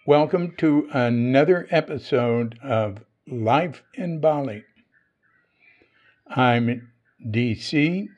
Welcome to another episode of Life in Bali. I'm DC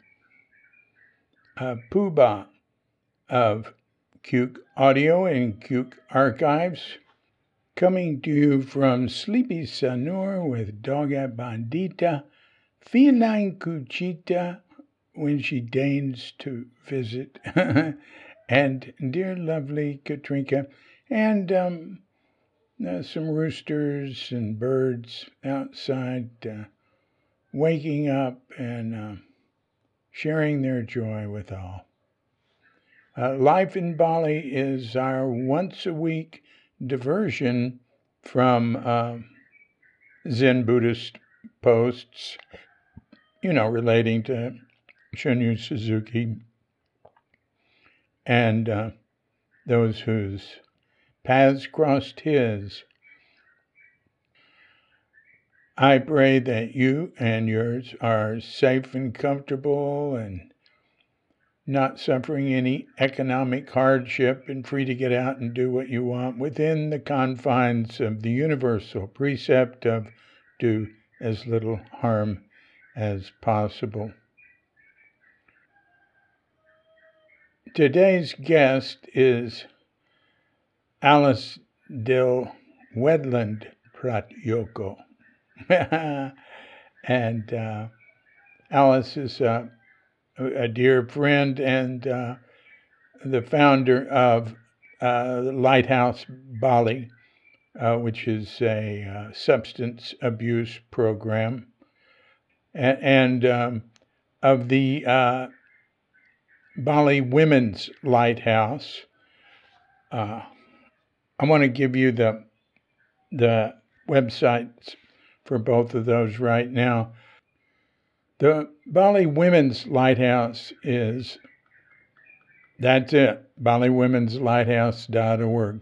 Puba of Cuke Audio and Cuke Archives, coming to you from Sleepy Sanur with Doga Bandita, Feline Cuchita when she deigns to visit, and dear lovely Katrinka, and some roosters and birds outside waking up and sharing their joy with all. Life in Bali is our once-a-week diversion from Zen Buddhist posts, relating to Shunryu Suzuki and those whose paths crossed his. I pray that you and yours are safe and comfortable and not suffering any economic hardship and free to get out and do what you want within the confines of the universal precept of do as little harm as possible. Today's guest is Alice Del Wedland Pratyoko. And Alice is a dear friend and the founder of Lighthouse Bali, which is a substance abuse program, and of the Bali Women's Lighthouse. I want to give you the websites for both of those right now. The Bali Women's Lighthouse that's it, BaliWomensLighthouse.org.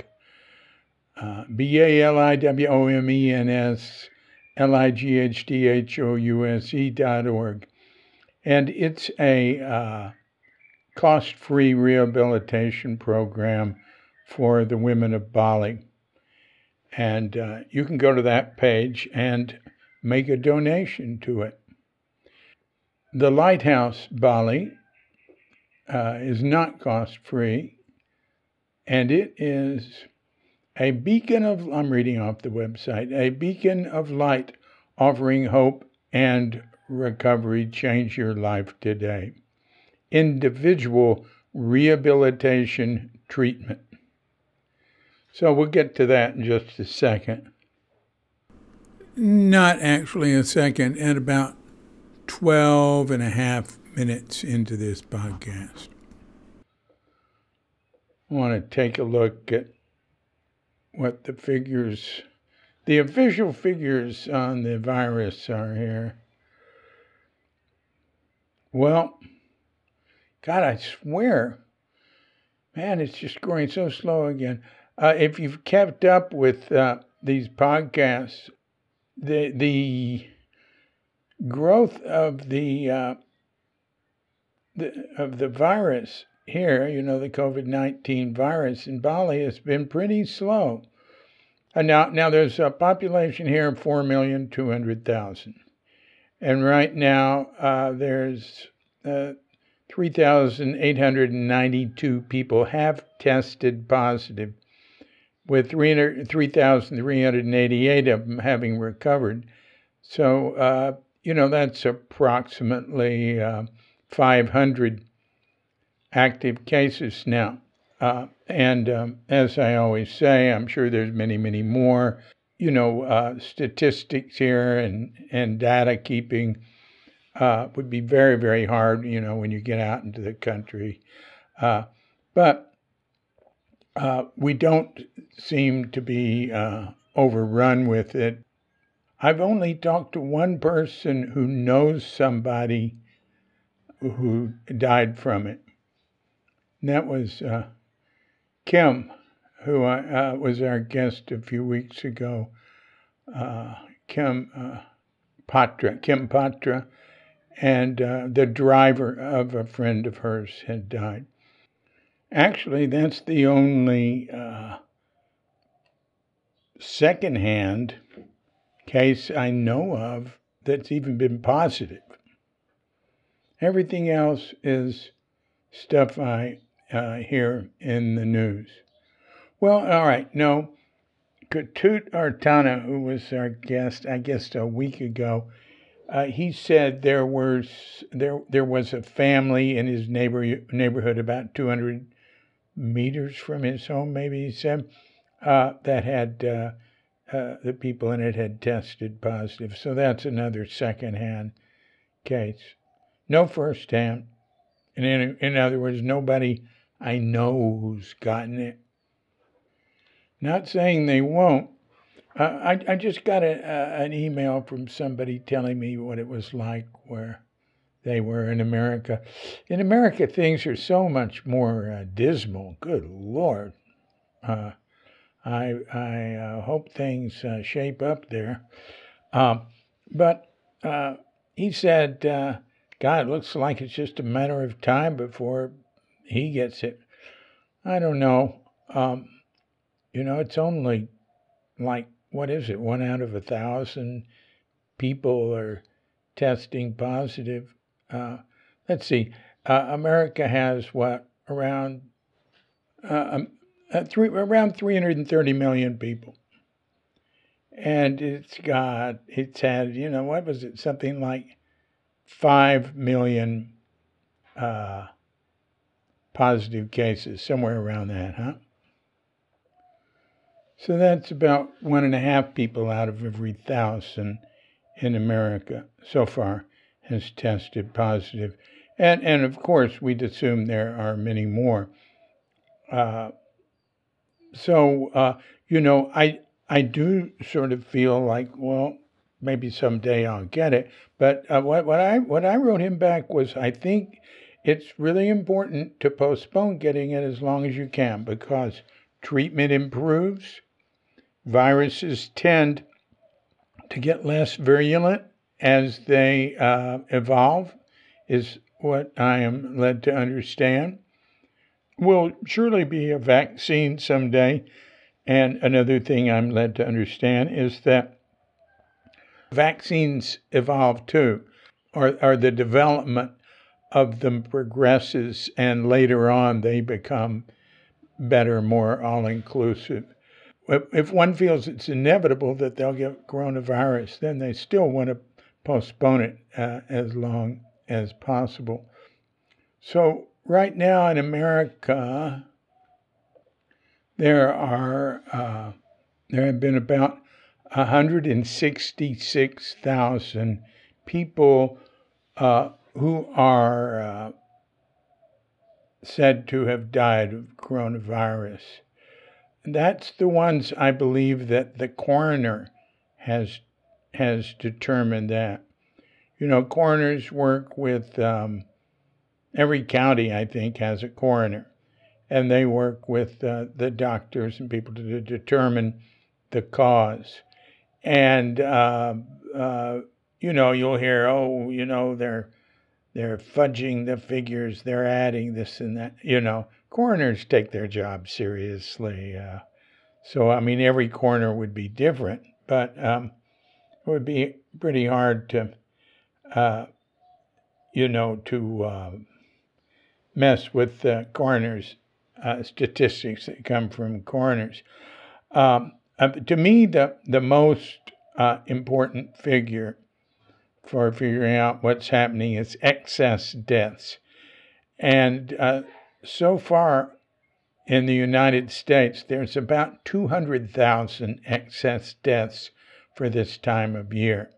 BaliWomensLighthouse.org. And it's a cost-free rehabilitation program for the women of Bali. And you can go to that page and make a donation to it. The Lighthouse Bali is not cost-free, and it is a beacon of, I'm reading off the website, a beacon of light offering hope and recovery. Change your life today. Individual rehabilitation treatment. So we'll get to that in just a second. Not actually a second, at about 12 and a half minutes into this podcast. I want to take a look at what the official figures on the virus are here. Well, God, I swear, man, it's just growing so slow again. If you've kept up with these podcasts, the growth of the virus here, the COVID-19 virus in Bali has been pretty slow. Now there's a population here of 4,200,000. And right now there's 3,892 people have tested positive, with 3,388 of them having recovered. So, that's approximately 500 active cases now. And as I always say, I'm sure there's many, many more, statistics here and data keeping would be very, very hard, when you get out into the country. But we don't seem to be overrun with it. I've only talked to one person who knows somebody who died from it. And that was Kim, who was our guest a few weeks ago. Kim Patra, and the driver of a friend of hers had died. Actually, that's the only secondhand case I know of that's even been positive. Everything else is stuff I hear in the news. Well, all right, no. Ketut Artana, who was our guest, I guess a week ago, he said there was a family in his neighborhood about 200 meters from his home, maybe he said, that had the people in it had tested positive. So that's another secondhand case. No firsthand. And in other words, nobody I know who's gotten it. Not saying they won't. I just got an email from somebody telling me what it was like where they were in America. In America, things are so much more dismal. Good Lord. I hope things shape up there. But he said, God, it looks like it's just a matter of time before he gets it. I don't know. It's only like, what is it? 1 out of 1,000 people are testing positive. Let's see. America has around 330 million people. And it's had, what was it? Something like 5 million positive cases, somewhere around that, huh? So that's about 1.5 people out of every 1,000 in America so far has tested positive. And of course, we'd assume there are many more. I do sort of feel like, well, maybe someday I'll get it. But what I wrote him back was, I think it's really important to postpone getting it as long as you can, because treatment improves. Viruses tend to get less virulent as they evolve, is what I am led to understand. Will surely be a vaccine someday. And another thing I'm led to understand is that vaccines evolve too, or the development of them progresses, and later on they become better, more all-inclusive. If one feels it's inevitable that they'll get coronavirus, then they still want to postpone it as long as possible. So right now in America, there have been about 166,000 people who are said to have died of coronavirus. That's the ones I believe that the coroner has determined that. Coroners work with every county, I think, has a coroner, and they work with the doctors and people to determine the cause. And you'll hear, they're fudging the figures, they're adding this and that. Coroners take their job seriously. So, every coroner would be different, but it would be pretty hard to, mess with the coroners' statistics that come from coroners. To me, the most important figure for figuring out what's happening is excess deaths. And so far in the United States, there's about 200,000 excess deaths for this time of year.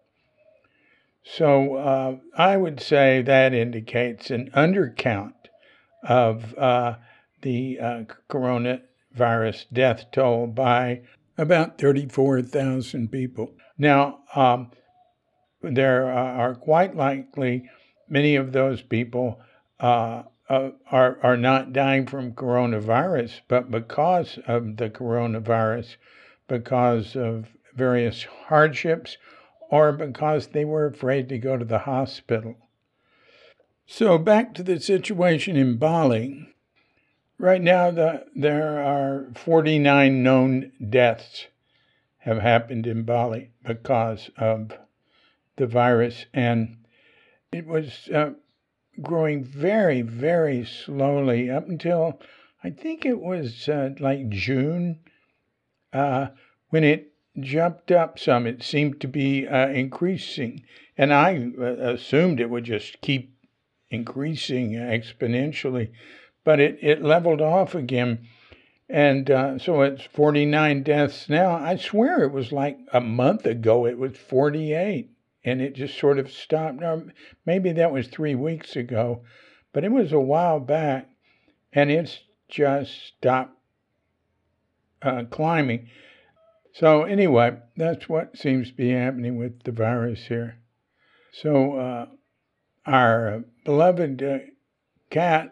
So I would say that indicates an undercount of the coronavirus death toll by about 34,000 people. Now, there are quite likely many of those people are not dying from coronavirus, but because of the coronavirus, because of various hardships, or because they were afraid to go to the hospital. So back to the situation in Bali. Right now, there are 49 known deaths have happened in Bali because of the virus. And it was growing very, very slowly up until I think it was like June when it jumped up some. It seemed to be increasing. And I assumed it would just keep increasing exponentially. But it leveled off again. And so it's 49 deaths now. I swear it was like a month ago, it was 48. And it just sort of stopped. Now, maybe that was 3 weeks ago, but it was a while back. And it's just stopped climbing. So anyway, that's what seems to be happening with the virus here. So our beloved cat,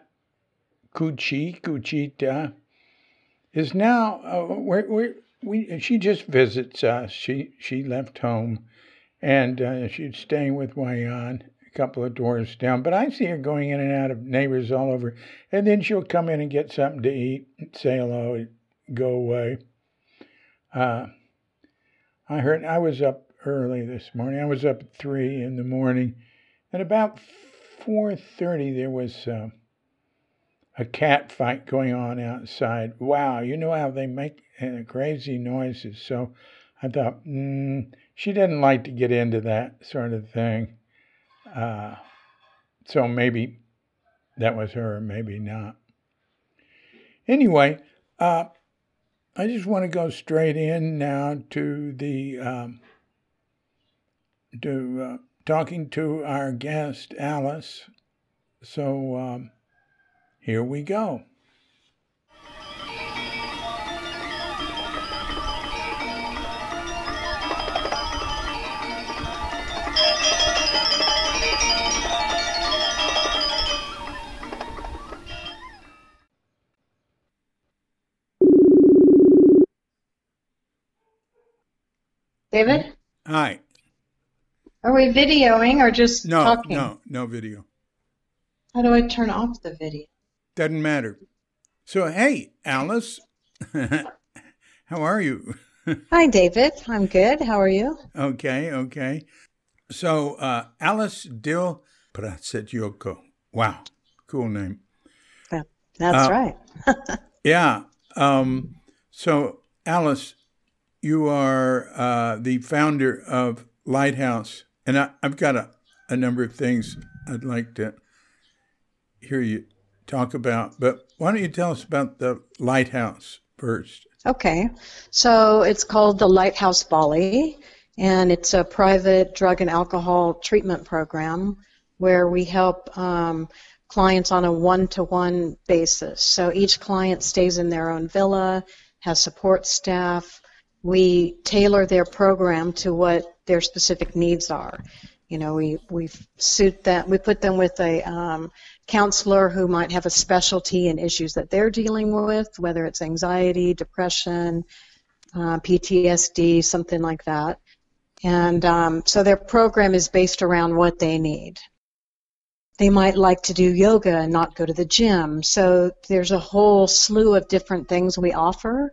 Cuchita, is now, she just visits us. She left home, and she's staying with Wayan a couple of doors down. But I see her going in and out of neighbors all over. And then she'll come in and get something to eat, say hello, and go away. I was up early this morning. I was up at 3 in the morning. And about 4:30, there was a cat fight going on outside. Wow, you know how they make crazy noises. So I thought, she doesn't like to get into that sort of thing. So maybe that was her, maybe not. Anyway, I just want to go straight in now to the talking to our guest, Alice. So here we go. David? Hi. Are we videoing or just talking? No video. How do I turn off the video? Doesn't matter. So, hey, Alice, how are you? Hi, David. I'm good. How are you? Okay. So, Alice Dil Prasetjoko. Wow, cool name. That's right. Yeah. So, Alice, you are the founder of Lighthouse, and I've got a number of things I'd like to hear you talk about, but why don't you tell us about the Lighthouse first? Okay. So it's called the Lighthouse Bali, and it's a private drug and alcohol treatment program where we help clients on a one-to-one basis. So each client stays in their own villa, has support staff. We tailor their program to what their specific needs are. You know, we suit that. We put them with a counselor who might have a specialty in issues that they're dealing with, whether it's anxiety, depression, PTSD, something like that. And so their program is based around what they need. They might like to do yoga and not go to the gym. So there's a whole slew of different things we offer.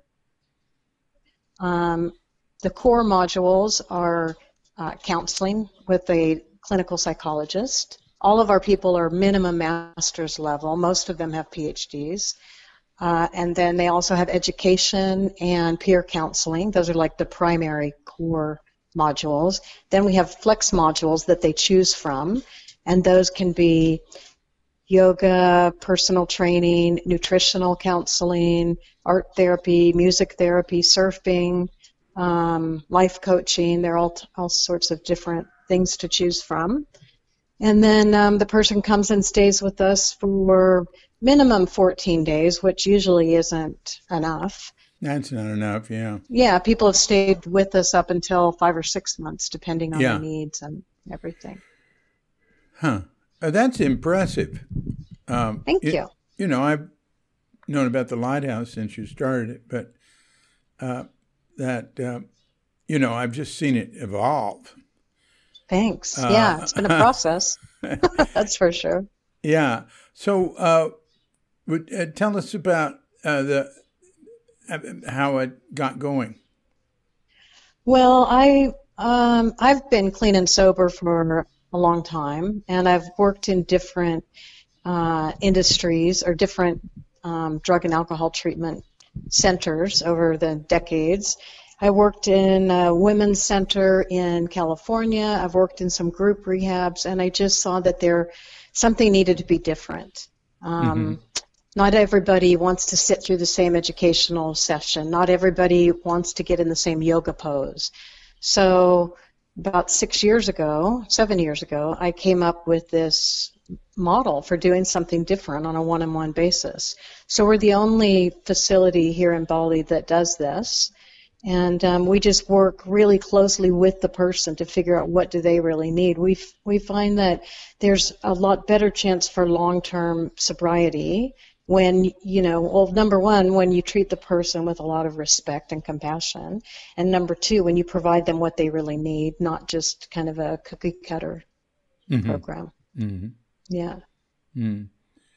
The core modules are counseling with a clinical psychologist. All of our people are minimum master's level. Most of them have PhDs. And then they also have education and peer counseling. Those are like the primary core modules. Then we have flex modules that they choose from, and those can be yoga, personal training, nutritional counseling, art therapy, music therapy, surfing, life coaching. There are all sorts of different things to choose from. And then the person comes and stays with us for minimum 14 days, which usually isn't enough. That's not enough, yeah. Yeah, people have stayed with us up until 5 or 6 months, depending on their needs and everything. Huh. That's impressive. Thank you. You know, I've known about the Lighthouse since you started it, but you know, I've just seen it evolve. Thanks. Yeah, it's been a process. That's for sure. Yeah. So tell us about how it got going. Well, I've been clean and sober for a long time, and I've worked in different industries or different drug and alcohol treatment centers over the decades. I worked in a women's center in California. I've worked in some group rehabs, and I just saw that something needed to be different. Mm-hmm. Not everybody wants to sit through the same educational session. Not everybody wants to get in the same yoga pose. So about 7 years ago, I came up with this model for doing something different on a one-on-one basis. So we're the only facility here in Bali that does this. And we just work really closely with the person to figure out what do they really need. We find that there's a lot better chance for long-term sobriety when, well, number one, when you treat the person with a lot of respect and compassion, and number two, when you provide them what they really need, not just kind of a cookie cutter program. Mm-hmm. Yeah. Mm.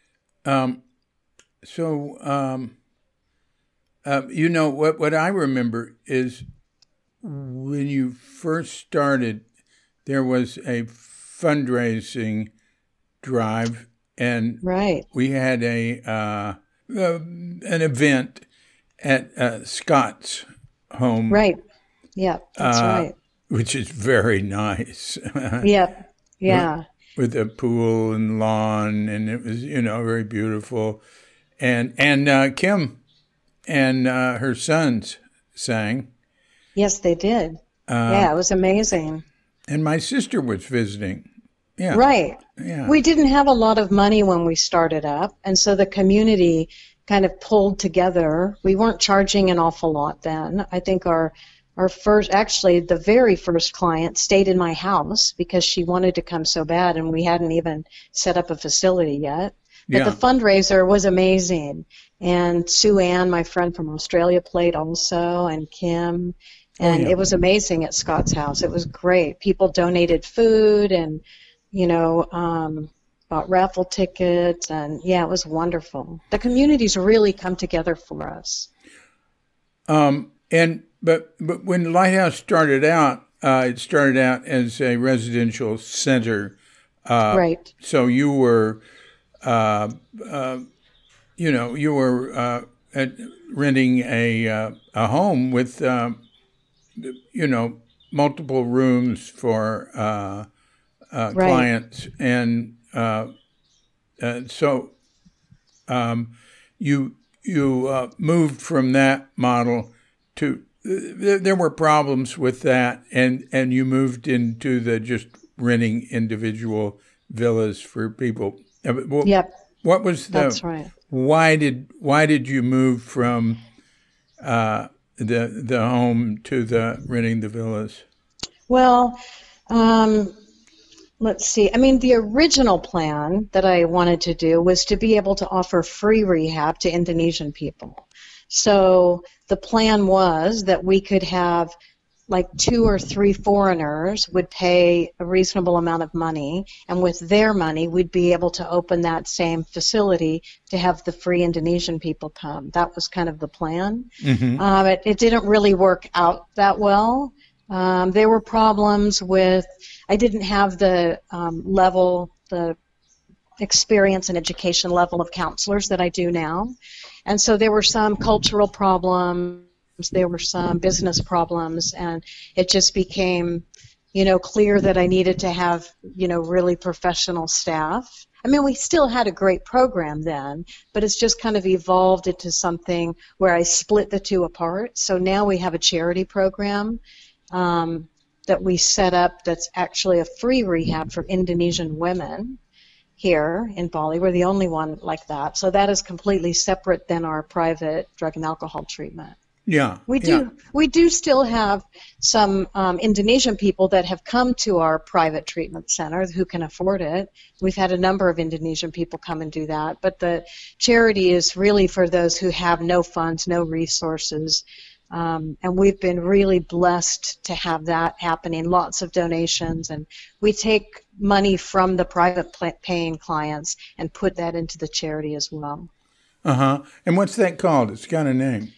What I remember is when you first started, there was a fundraising drive, and right. we had an event at Scott's home. Right. Yeah, that's right. Which is very nice. Yep. Yeah. With a pool and lawn, and it was, very beautiful. And Kim and her sons sang. Yes, they did. Yeah, it was amazing. And my sister was visiting. Yeah. Right. Yeah. We didn't have a lot of money when we started up, and so the community kind of pulled together. We weren't charging an awful lot then. I think our first, actually the very first client stayed in my house because she wanted to come so bad, and we hadn't even set up a facility yet. But the fundraiser was amazing. And Sue Ann, my friend from Australia, played also, and Kim. And it was amazing at Scott's house. It was great. People donated food and, bought raffle tickets. And, it was wonderful. The community's really come together for us. But when Lighthouse started out, it started out as a residential center. Right. So you were, renting a home with, multiple rooms for clients, and so you moved from that model to. There were problems with that, and you moved into the just renting individual villas for people. Yep. What was That's right. Why did you move from the home to the renting the villas? Well, let's see. I mean, the original plan that I wanted to do was to be able to offer free rehab to Indonesian people. So the plan was that we could have like 2 or 3 foreigners would pay a reasonable amount of money, and with their money we'd be able to open that same facility to have the free Indonesian people come. That was kind of the plan. Mm-hmm. It didn't really work out that well. There were problems with, I didn't have the the experience and education level of counselors that I do now. And so there were some cultural problems, there were some business problems, and it just became, clear that I needed to have, really professional staff. I mean, we still had a great program then, but it's just kind of evolved into something where I split the two apart. So now we have a charity program that we set up that's actually a free rehab for Indonesian women here in Bali. We're the only one like that. So that is completely separate than our private drug and alcohol treatment. Yeah. We do still have some Indonesian people that have come to our private treatment center who can afford it. We've had a number of Indonesian people come and do that. But the charity is really for those who have no funds, no resources. And we've been really blessed to have that happening, lots of donations, and we take money from the private paying clients and put that into the charity as well. Uh-huh. And what's that called? It's got a name.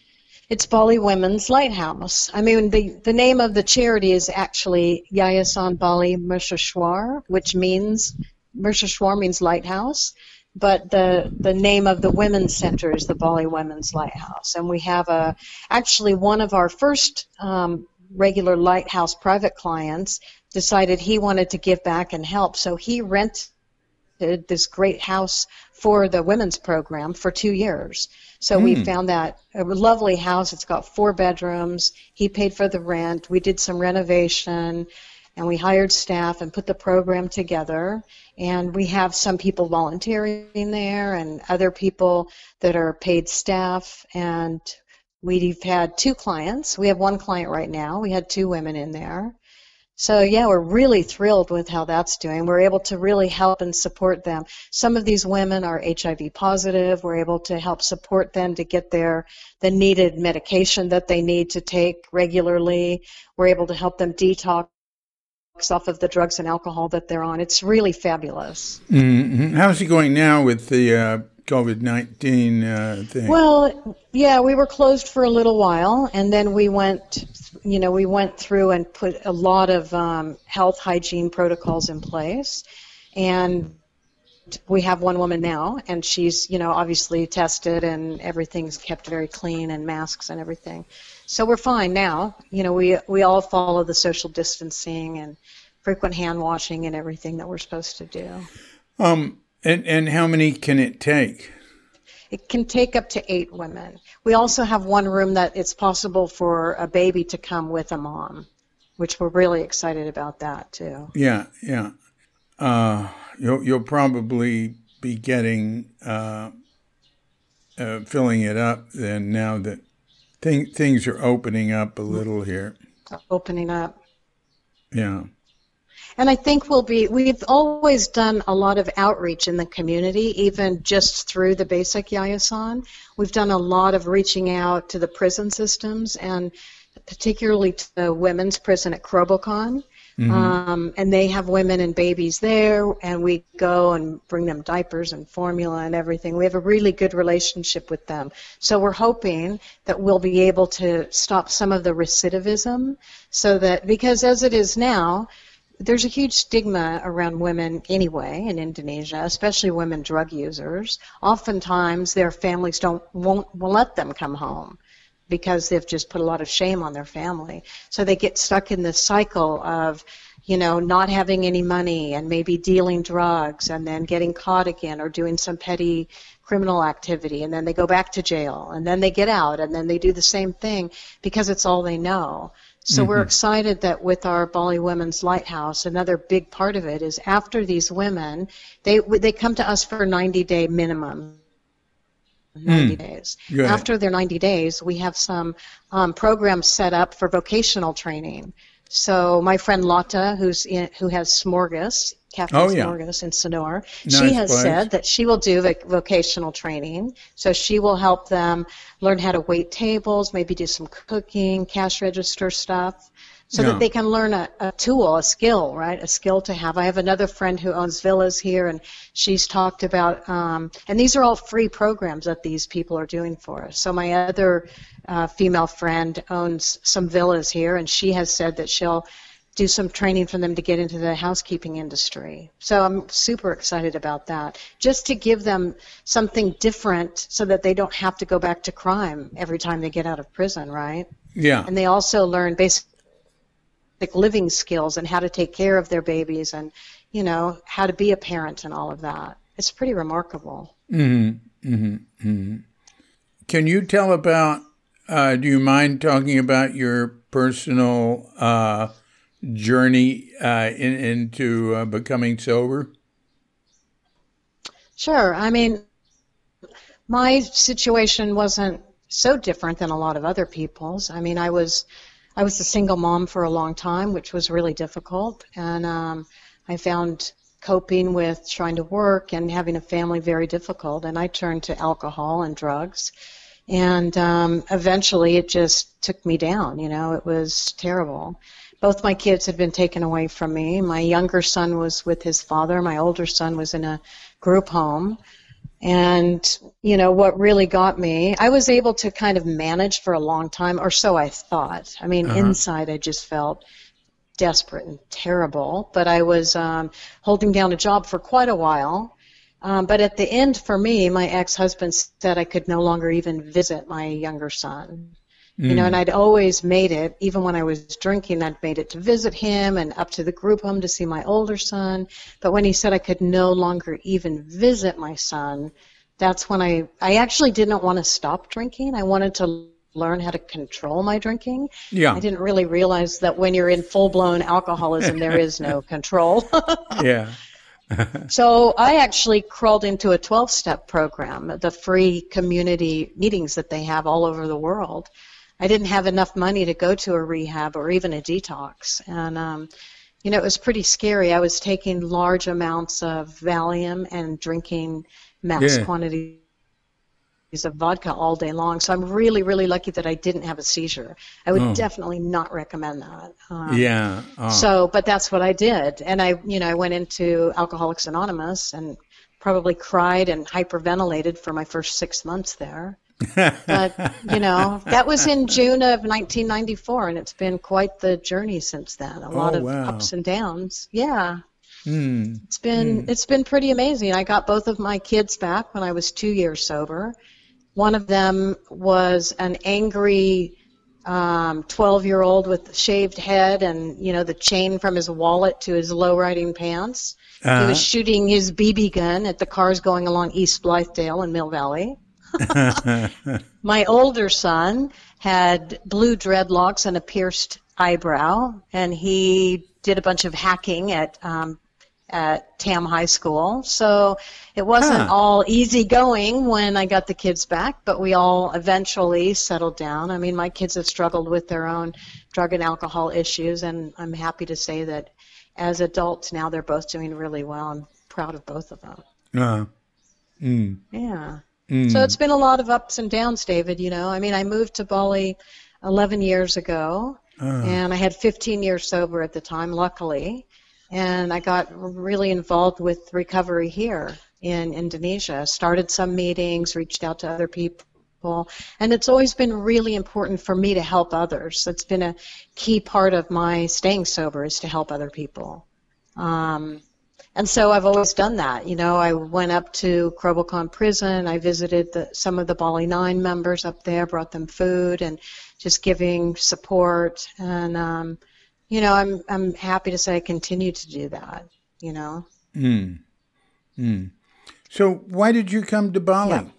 It's Bali Women's Lighthouse. I mean, the name of the charity is actually Yayasan Bali Mercusuar, which means, Mercusuar means lighthouse, but the name of the women's center is the Bali Women's Lighthouse. And we have actually one of our first regular lighthouse private clients decided he wanted to give back and help, so he rented this great house for the women's program for 2 years. So we found that a lovely house. It's got 4 bedrooms. He paid for the rent. We did some renovation, and we hired staff and put the program together. And we have some people volunteering there and other people that are paid staff. And we've had 2 clients. We have 1 client right now. We had 2 women in there. So, yeah, we're really thrilled with how that's doing. We're able to really help and support them. Some of these women are HIV positive. We're able to help support them to get the needed medication that they need to take regularly. We're able to help them detox off of the drugs and alcohol that they're on. It's really fabulous. Mm-hmm. How's it going now with the COVID-19 thing? Well, yeah, we were closed for a little while, and then we went through and put a lot of health hygiene protocols in place, and we have 1 woman now, and she's, obviously tested, and everything's kept very clean, and masks and everything. So we're fine now. We all follow the social distancing and frequent hand washing and everything that we're supposed to do. And how many can it take? It can take up to 8 women. We also have 1 room that it's possible for a baby to come with a mom, which we're really excited about that too. Yeah. You'll probably be getting filling it up then now that things are opening up a little here. Opening up. Yeah. And I think we've always done a lot of outreach in the community, even just through the basic Yayasan. We've done a lot of reaching out to the prison systems, and particularly to the women's prison at Krobokon. Mm-hmm. And they have women and babies there, and we go and bring them diapers and formula and everything. We have a really good relationship with them. So we're hoping that we'll be able to stop some of the recidivism, because as it is now, there's a huge stigma around women anyway in Indonesia, especially women drug users. Oftentimes their families won't let them come home because they've just put a lot of shame on their family. So they get stuck in this cycle of, not having any money and maybe dealing drugs and then getting caught again or doing some petty criminal activity, and then they go back to jail, and then they get out, and then they do the same thing because it's all they know. So we're excited that with our Bali Women's Lighthouse, another big part of it is after these women, they come to us for a 90-day minimum. 90 days. Good. After their 90 days, we have some programs set up for vocational training. So my friend Lotta, who has Smorgas, Cafe Smorgas in Sonora, nice she has place. Said that she will do vocational training. So she will help them learn how to wait tables, maybe do some cooking, cash register stuff, so that they can learn a tool, a skill, right? A skill to have. I have another friend who owns villas here, and she's talked about, and these are all free programs that these people are doing for us. So my other female friend owns some villas here, and she has said that she'll do some training for them to get into the housekeeping industry. So I'm super excited about that, just to give them something different so that they don't have to go back to crime every time they get out of prison, right? Yeah. And they also learn basic living skills and how to take care of their babies and, how to be a parent and all of that. It's pretty remarkable. Mm-hmm. Mm-hmm. Mm-hmm. Can you tell about, do you mind talking about your personal journey into becoming sober? Sure. I mean, my situation wasn't so different than a lot of other people's. I mean, I was a single mom for a long time, which was really difficult, and I found coping with trying to work and having a family very difficult, and I turned to alcohol and drugs, and eventually it just took me down. It was terrible. Both my kids had been taken away from me. My younger son was with his father. My older son was in a group home. And what really got me, I was able to kind of manage for a long time, or so I thought. I mean, Uh-huh. inside I just felt desperate and terrible, but I was holding down a job for quite a while. But at the end, for me, my ex-husband said I could no longer even visit my younger son. And Mm. I'd always made it, even when I was drinking, I'd made it to visit him and up to the group home to see my older son. But when he said I could no longer even visit my son, that's when I actually didn't want to stop drinking. I wanted to learn how to control my drinking. I Yeah. didn't really realize that when you're in full-blown alcoholism, there is no control. Yeah. So I actually crawled into a 12-step program, the free community meetings that they have all over the world. I didn't have enough money to go to a rehab or even a detox. And, it was pretty scary. I was taking large amounts of Valium and drinking mass Yeah. quantities of vodka all day long. So I'm really, really lucky that I didn't have a seizure. I would Oh. definitely not recommend that. Yeah. Oh. But that's what I did. And I went into Alcoholics Anonymous and probably cried and hyperventilated for my first 6 months there. But, that was in June of 1994, and it's been quite the journey since then. A lot Oh, of wow. ups and downs. Yeah. Mm. It's been pretty amazing. I got both of my kids back when I was 2 years sober. One of them was an angry 12-year-old with shaved head and, the chain from his wallet to his low-riding pants. He Uh-huh. was shooting his BB gun at the cars going along East Blythedale in Mill Valley. My older son had blue dreadlocks and a pierced eyebrow, and he did a bunch of hacking at Tam High School. So it wasn't Huh. all easy going when I got the kids back, but we all eventually settled down. I mean, my kids have struggled with their own drug and alcohol issues, and I'm happy to say that as adults now they're both doing really well. I'm proud of both of them. Uh, mm. Yeah. So Mm. it's been a lot of ups and downs, David. I mean, I moved to Bali 11 years ago, and I had 15 years sober at the time, luckily. And I got really involved with recovery here in Indonesia. Started some meetings, reached out to other people, and it's always been really important for me to help others. It's been a key part of my staying sober is to help other people. And so I've always done that. I went up to Krobelkon prison. I visited some of the Bali 9 members up there, brought them food and just giving support. And, I'm happy to say I continue to do that, Mm. Mm. So why did you come to Bali? Yeah.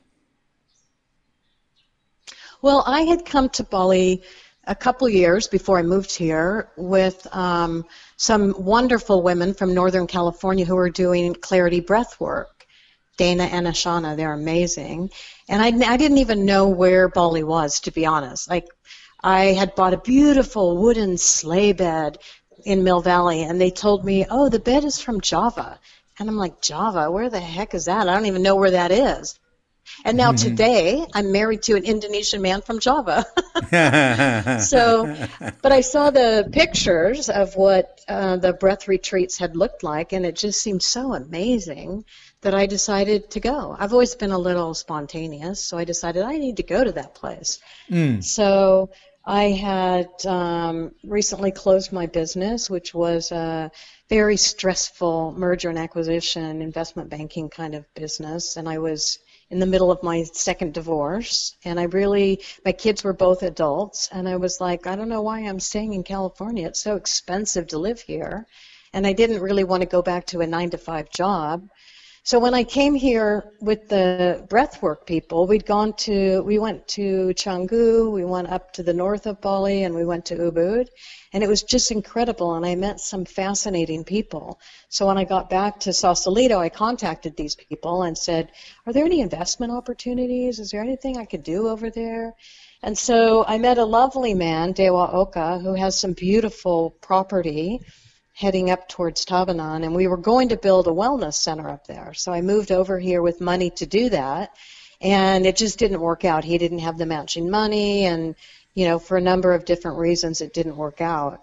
Well, I had come to Bali a couple years before I moved here with some wonderful women from Northern California who were doing clarity breath work. Dana and Ashana, they're amazing. And I didn't even know where Bali was, to be honest. Like, I had bought a beautiful wooden sleigh bed in Mill Valley, and they told me, oh, the bed is from Java. And I'm like, Java? Where the heck is that? I don't even know where that is. And now today, I'm married to an Indonesian man from Java. But I saw the pictures of what the breath retreats had looked like, and it just seemed so amazing that I decided to go. I've always been a little spontaneous, so I decided I need to go to that place. So I had recently closed my business, which was a very stressful merger and acquisition investment banking kind of business, and I was in the middle of my second divorce, and my kids were both adults, and I was like, I don't know why I'm staying in California. It's so expensive to live here, and I didn't really want to go back to a 9-to-5 job. So when I came here with the breathwork people, we went to Canggu, we went up to the north of Bali, and we went to Ubud, and it was just incredible, and I met some fascinating people. So when I got back to Sausalito, I contacted these people and said, are there any investment opportunities? Is there anything I could do over there? And so I met a lovely man, Dewa Oka, who has some beautiful property heading up towards Tabanan, and we were going to build a wellness center up there. So I moved over here with money to do that, and it just didn't work out. He didn't have the matching money, and for a number of different reasons it didn't work out.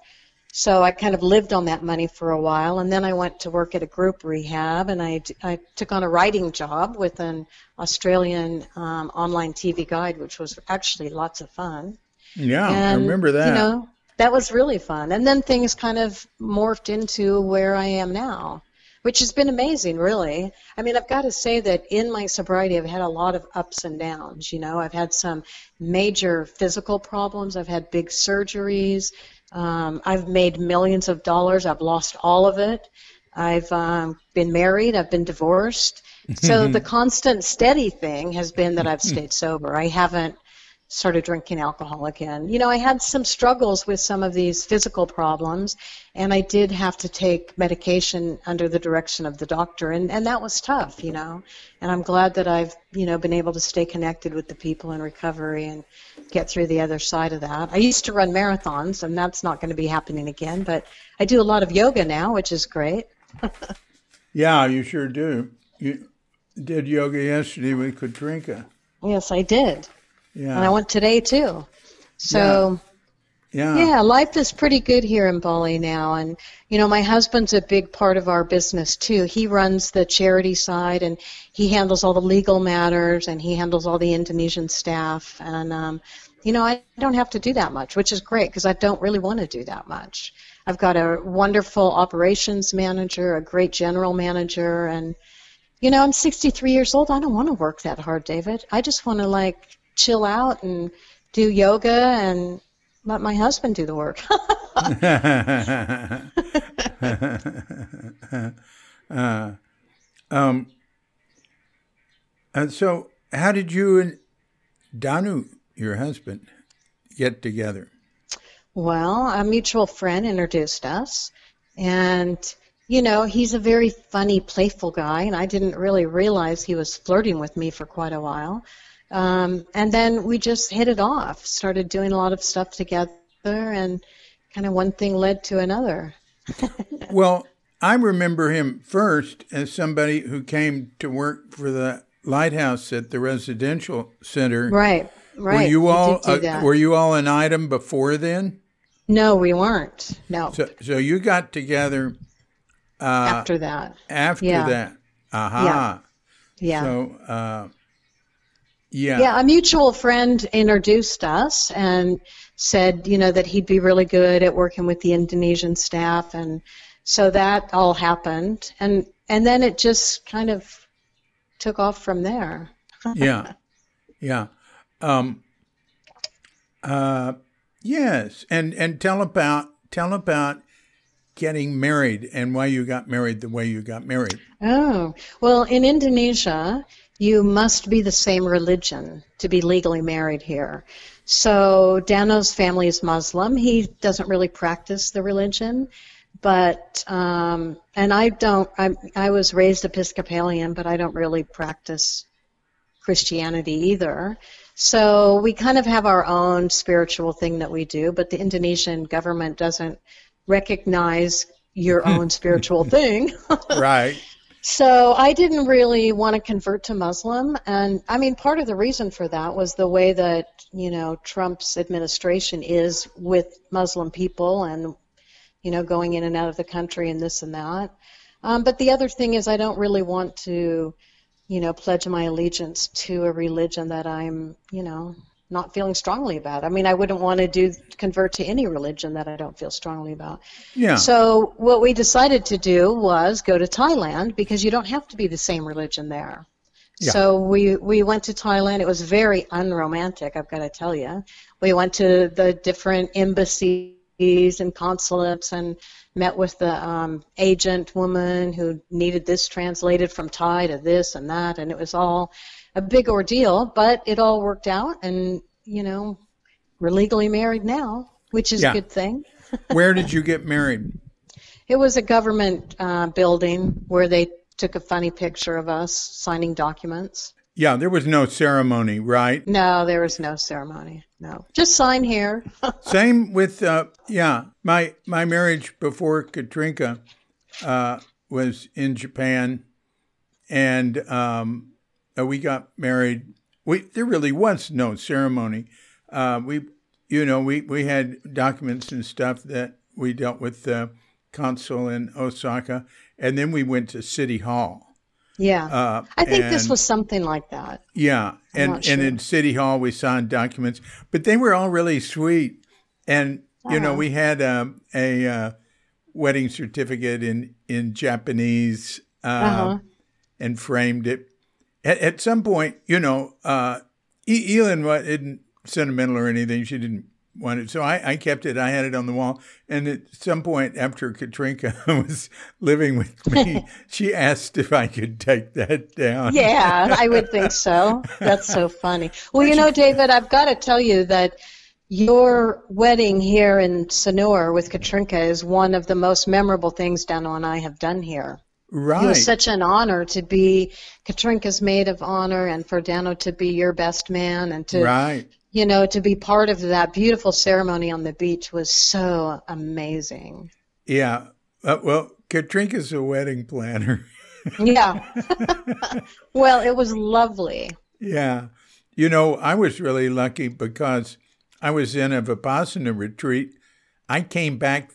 So I kind of lived on that money for a while, and then I went to work at a group rehab, and I took on a writing job with an Australian online TV guide, which was actually lots of fun. Yeah, I And, remember you that. know, that was really fun. And then things kind of morphed into where I am now, which has been amazing, really. I mean, I've got to say that in my sobriety, I've had a lot of ups and downs. You know, I've had some major physical problems. I've had big surgeries. I've made millions of dollars. I've lost all of it. I've been married. I've been divorced. So the constant steady thing has been that I've stayed sober. I haven't started drinking alcohol again. You know, I had some struggles with some of these physical problems, and I did have to take medication under the direction of the doctor, and that was tough, you know. And I'm glad that I've, you know, been able to stay connected with the people in recovery and get through the other side of that. I used to run marathons, and that's not going to be happening again, but I do a lot of yoga now, which is great. Yeah, you sure do. You did yoga yesterday with Katrinka. Yes, I did. Yeah. And I went today, too. So... Yeah. Life is pretty good here in Bali now, and you know, my husband's a big part of our business too. He runs the charity side, and he handles all the legal matters, and he handles all the Indonesian staff, and you know, I don't have to do that much, which is great because I don't really want to do that much. I've got a wonderful operations manager, a great general manager, and you know, I'm 63 years old. I don't want to work that hard, David. I just want to like chill out and do yoga and let my husband do the work. So how did you and Danu, your husband, get together? Well, a mutual friend introduced us, and you know, he's a very funny, playful guy, and I didn't really realize he was flirting with me for quite a while. And then we just hit it off, started doing a lot of stuff together, and kind of one thing led to another. Well, I remember him first as somebody who came to work for the lighthouse at the residential center. Right. Were you all an item before then? No, we weren't. No. So you got together after that. After that. Aha. Yeah. So yeah. Yeah, a mutual friend introduced us and said, you know, that he'd be really good at working with the Indonesian staff, and so that all happened, and then it just kind of took off from there. Yeah. Yes, and tell about getting married and why you got married the way you got married. Oh, well, in Indonesia, you must be the same religion to be legally married here. So Dano's family is Muslim. He doesn't really practice the religion, but and I don't. I was raised Episcopalian, but I don't really practice Christianity either. So we kind of have our own spiritual thing that we do, but the Indonesian government doesn't recognize your own spiritual thing. Right. So I didn't really want to convert to Muslim, and I mean, part of the reason for that was the way that, you know, Trump's administration is with Muslim people and, you know, going in and out of the country and this and that. But the other thing is I don't really want to, you know, pledge my allegiance to a religion that I'm, you know, not feeling strongly about. I mean, I wouldn't want to convert to any religion that I don't feel strongly about. Yeah. So what we decided to do was go to Thailand because you don't have to be the same religion there. Yeah. So we went to Thailand. It was very unromantic, I've got to tell you. We went to the different embassies and consulates and met with the agent woman who needed this translated from Thai to this and that, and it was all a big ordeal, but it all worked out, and, you know, we're legally married now, which is a good thing. Where did you get married? It was a government building where they took a funny picture of us signing documents. Yeah, there was no ceremony, right? No, there was no ceremony. No, just sign here. Same with, my marriage before Katrinka was in Japan, and we got married. There really was no ceremony. We had documents and stuff that we dealt with the consul in Osaka, and then we went to City Hall. Yeah. I think this was something like that. Yeah. And in City Hall, we signed documents, but they were all really sweet. And, we had a wedding certificate in Japanese and framed it. At some point, Elin isn't sentimental or anything. She didn't want it. So I kept it. I had it on the wall. And at some point after Katrinka was living with me, she asked if I could take that down. Yeah, I would think so. That's so funny. Well, David, I've got to tell you that your wedding here in Sanur with Katrinka is one of the most memorable things Dano and I have done here. Right. It was such an honor to be Katrinka's maid of honor and for Dano to be your best man and to, to be part of that beautiful ceremony on the beach was so amazing. Yeah. Well, Katrinka's a wedding planner. Yeah. Well, it was lovely. Yeah. I was really lucky because I was in a Vipassana retreat. I came back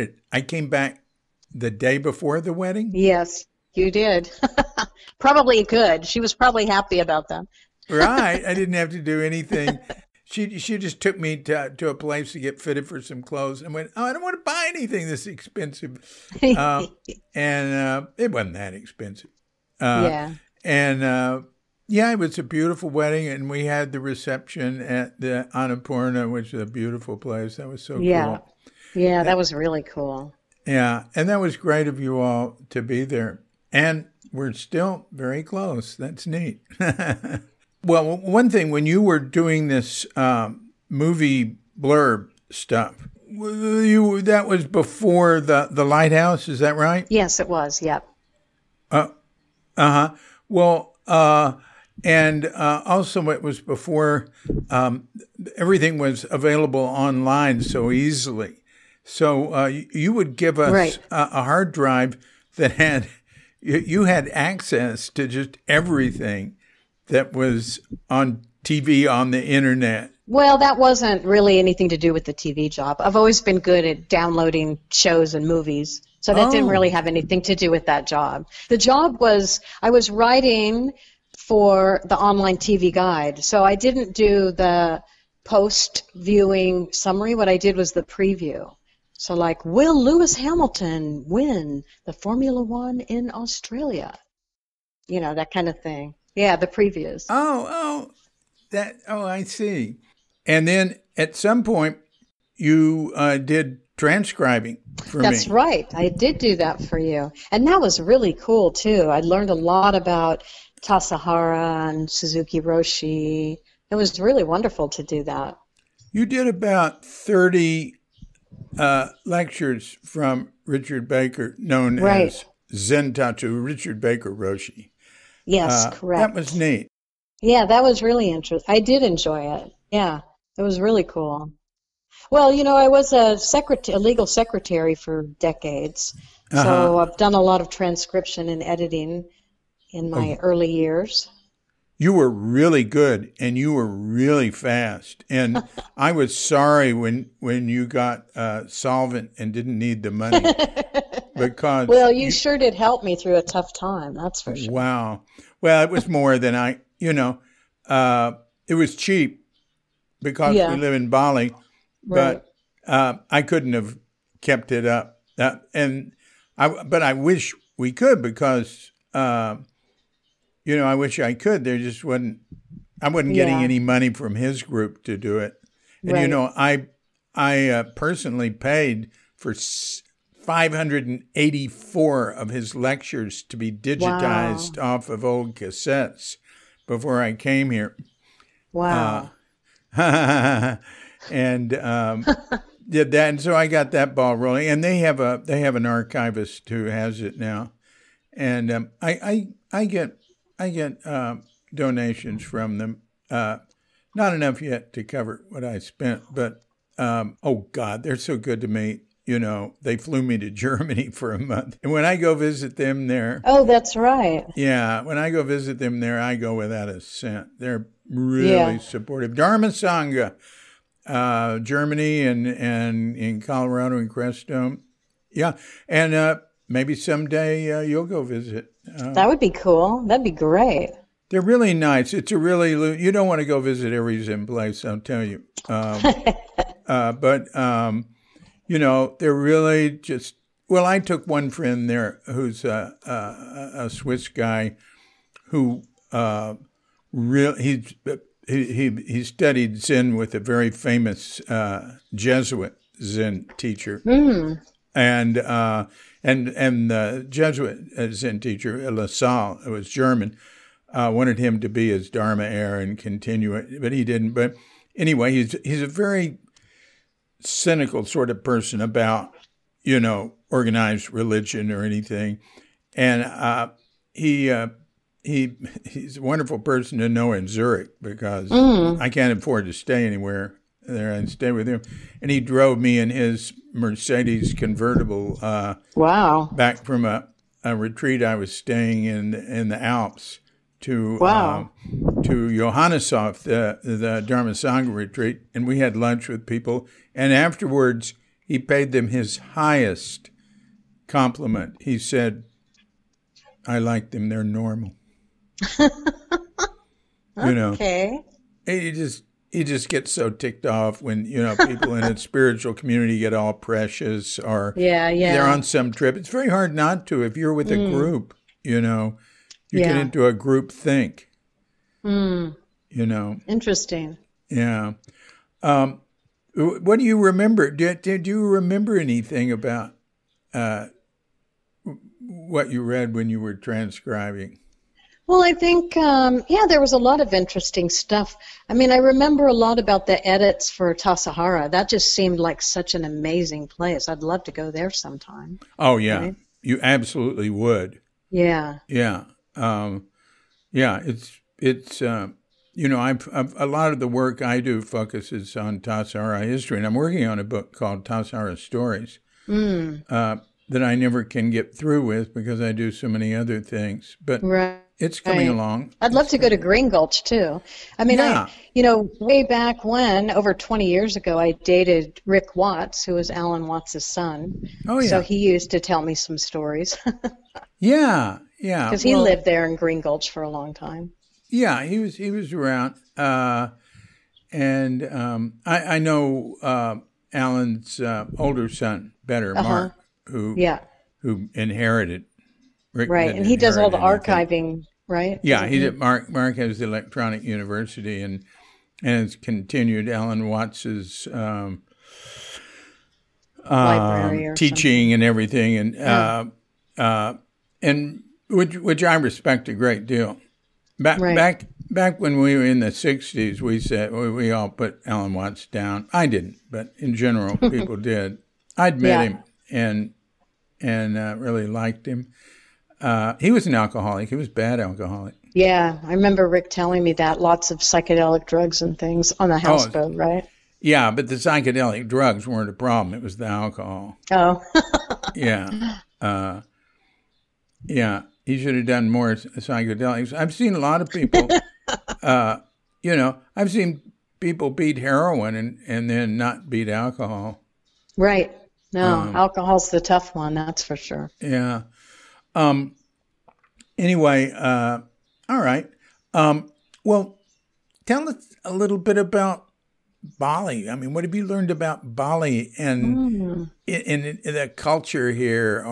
the day before the wedding? Yes, you did. Probably good. She was probably happy about that. Right. I didn't have to do anything. She just took me to a place to get fitted for some clothes and went, I don't want to buy anything this expensive. And it wasn't that expensive. Yeah. And it was a beautiful wedding. And we had the reception at the Annapurna, which is a beautiful place. That was so cool. Yeah, that was really cool. Yeah, and that was great of you all to be there. And we're still very close. That's neat. Well, one thing, when you were doing this movie blurb stuff, that was before the Lighthouse, is that right? Yes, it was, yep. Well, and also it was before everything was available online so easily. So you would give us a hard drive that had, you had access to just everything that was on TV, on the internet. Well, that wasn't really anything to do with the TV job. I've always been good at downloading shows and movies. So that didn't really have anything to do with that job. The job was, I was writing for the online TV guide. So I didn't do the post-viewing summary. What I did was the preview. So like, will Lewis Hamilton win the Formula One in Australia? That kind of thing. Yeah, the previews. I see. And then at some point, you did transcribing for me. That's right. I did do that for you. And that was really cool, too. I learned a lot about Tassajara and Suzuki Roshi. It was really wonderful to do that. You did about 30 lectures from Richard Baker, known as Zen Tatsu, Richard Baker Roshi. Yes, correct. That was neat. Yeah, that was really interesting. I did enjoy it. Yeah, it was really cool. Well, I was a legal secretary for decades, so I've done a lot of transcription and editing in my early years. You were really good, and you were really fast. And I was sorry when you got solvent and didn't need the money. Because well, you sure did help me through a tough time, that's for sure. Wow. Well, it was more than it was cheap because we live in Bali, but I couldn't have kept it up. But I wish we could because, I wish I could. There just I wasn't getting any money from his group to do it. And, I personally paid for 584 of his lectures to be digitized off of old cassettes before I came here. Wow. And did that, and so I got that ball rolling. And they have an archivist who has it now, and I get donations from them. Not enough yet to cover what I spent, but oh God, they're so good to me. They flew me to Germany for a month. And when I go visit them there... Oh, that's right. Yeah, when I go visit them there, I go without a cent. They're really supportive. Dharma Sangha, Germany and in Colorado and Crestone. Yeah, and maybe someday you'll go visit. That would be cool. That'd be great. They're really nice. It's a really you don't want to go visit every Zen place, I'll tell you. But they're really just. Well, I took one friend there who's a Swiss guy who he studied Zen with a very famous Jesuit Zen teacher, and the Jesuit Zen teacher LaSalle, who was German, wanted him to be his Dharma heir and continue it, but he didn't. But anyway, he's a very cynical sort of person about organized religion or anything, and he's a wonderful person to know in Zurich because I can't afford to stay anywhere there. I'd stay with him, and he drove me in his Mercedes convertible. Wow! Back from a retreat I was staying in the Alps to Johanneshof, the Dharma Sangha retreat, and we had lunch with people, and afterwards he paid them his highest compliment. He said, "I like them; they're normal." Okay. He just gets so ticked off when people in a spiritual community get all precious or they're on some trip. It's very hard not to if you're with a group. You get into a group think. Interesting. Yeah. What do you remember? Did you remember anything about what you read when you were transcribing? Well, I think, there was a lot of interesting stuff. I mean, I remember a lot about the edits for Tassajara. That just seemed like such an amazing place. I'd love to go there sometime. Oh, yeah. Right? You absolutely would. Yeah. Yeah. It's I've a lot of the work I do focuses on Tassajara history, and I'm working on a book called Tassajara Stories that I never can get through with because I do so many other things. But it's coming along. I'd love to go to Green Gulch too. I mean, way back when, over 20 years ago, I dated Rick Watts, who was Alan Watts' son. Oh, yeah. So he used to tell me some stories. Yeah. Because he lived there in Green Gulch for a long time. Yeah, he was around, and I know Alan's older son better, Mark, who inherited. Rick and he does all the archiving, right? Yeah, he did. Mark has the Electronic University and has continued Alan Watts's library teaching and everything, and which I respect a great deal. Back when we were in the 60s, we said we all put Alan Watts down. I didn't, but in general, people did. I'd met him and really liked him. He was an alcoholic. He was a bad alcoholic. Yeah, I remember Rick telling me that. Lots of psychedelic drugs and things on the houseboat, right? Yeah, but the psychedelic drugs weren't a problem. It was the alcohol. Oh. Yeah. Yeah. He should have done more psychedelics. I've seen a lot of people, I've seen people beat heroin and then not beat alcohol. Right. No, alcohol's the tough one, that's for sure. Yeah. Anyway, all right. Well, tell us a little bit about Bali. I mean, what have you learned about Bali and in the culture here,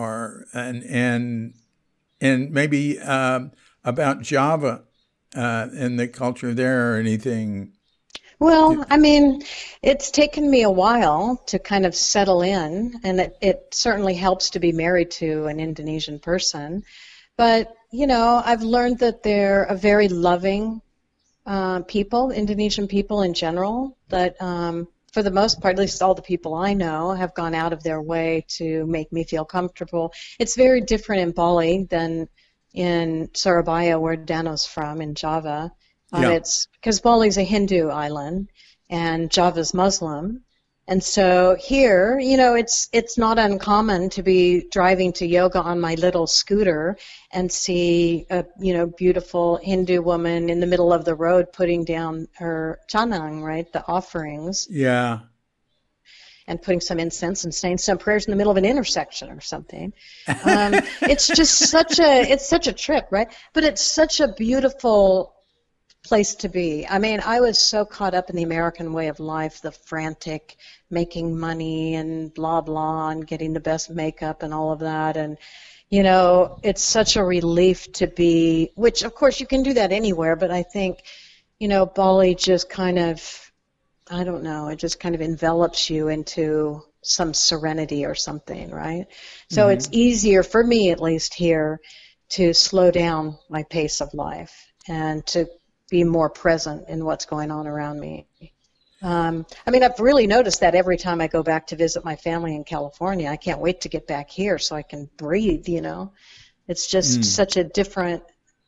and maybe about Java and the culture there or anything? Well, I mean, it's taken me a while to kind of settle in, and it certainly helps to be married to an Indonesian person. But, I've learned that they're a very loving people, Indonesian people in general, that for the most part, at least all the people I know, have gone out of their way to make me feel comfortable. It's very different in Bali than in Surabaya, where Dano's from, in Java. It's because Bali's a Hindu island and Java's Muslim, And so here, it's not uncommon to be driving to yoga on my little scooter and see a, beautiful Hindu woman in the middle of the road putting down her chanang, right, the offerings. Yeah. And putting some incense and saying some prayers in the middle of an intersection or something. It's just such a trip, right? But it's such a beautiful place to be. I mean, I was so caught up in the American way of life, the frantic making money and blah, blah, and getting the best makeup and all of that. And, it's such a relief to be, which, of course, you can do that anywhere, but I think, Bali just kind of, I don't know, it just kind of envelops you into some serenity or something, right? So it's easier, for me at least here, to slow down my pace of life and to be more present in what's going on around me. I mean, I've really noticed that every time I go back to visit my family in California. I can't wait to get back here so I can breathe, It's just such a different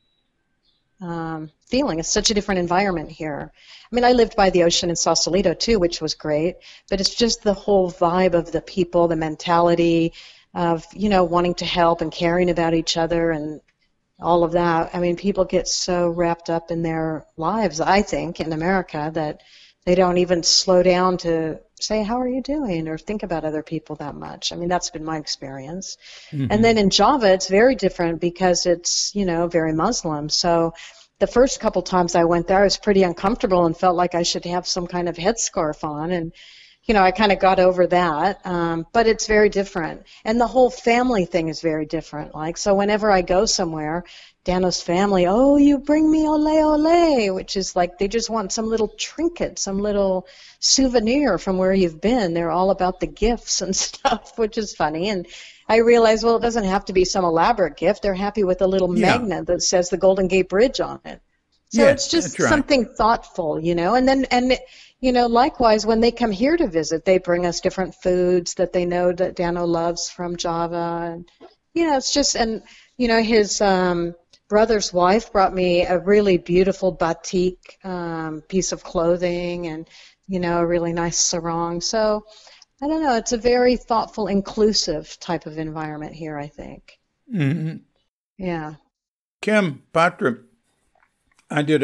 feeling. It's such a different environment here. I mean, I lived by the ocean in Sausalito too, which was great, but it's just the whole vibe of the people, the mentality of, wanting to help and caring about each other and all of that. I mean, people get so wrapped up in their lives, I think, in America that they don't even slow down to say, how are you doing, or think about other people that much. I mean, that's been my experience. And then in Java, it's very different because it's, very Muslim. So the first couple times I went there, I was pretty uncomfortable and felt like I should have some kind of headscarf on. And, I kind of got over that. But it's very different. And the whole family thing is very different. Like, so whenever I go somewhere, Dano's family, oh, you bring me ole ole, which is like they just want some little trinket, some little souvenir from where you've been. They're all about the gifts and stuff, which is funny. And I realized, well, it doesn't have to be some elaborate gift. They're happy with a little magnet that says the Golden Gate Bridge on it. So it's just something thoughtful, and likewise, when they come here to visit, they bring us different foods that they know that Dano loves from Java. And, it's just, and, his brother's wife brought me a really beautiful batik piece of clothing and, a really nice sarong. So, I don't know, it's a very thoughtful, inclusive type of environment here, I think. Mm-hmm. Yeah. Kim Patra, I did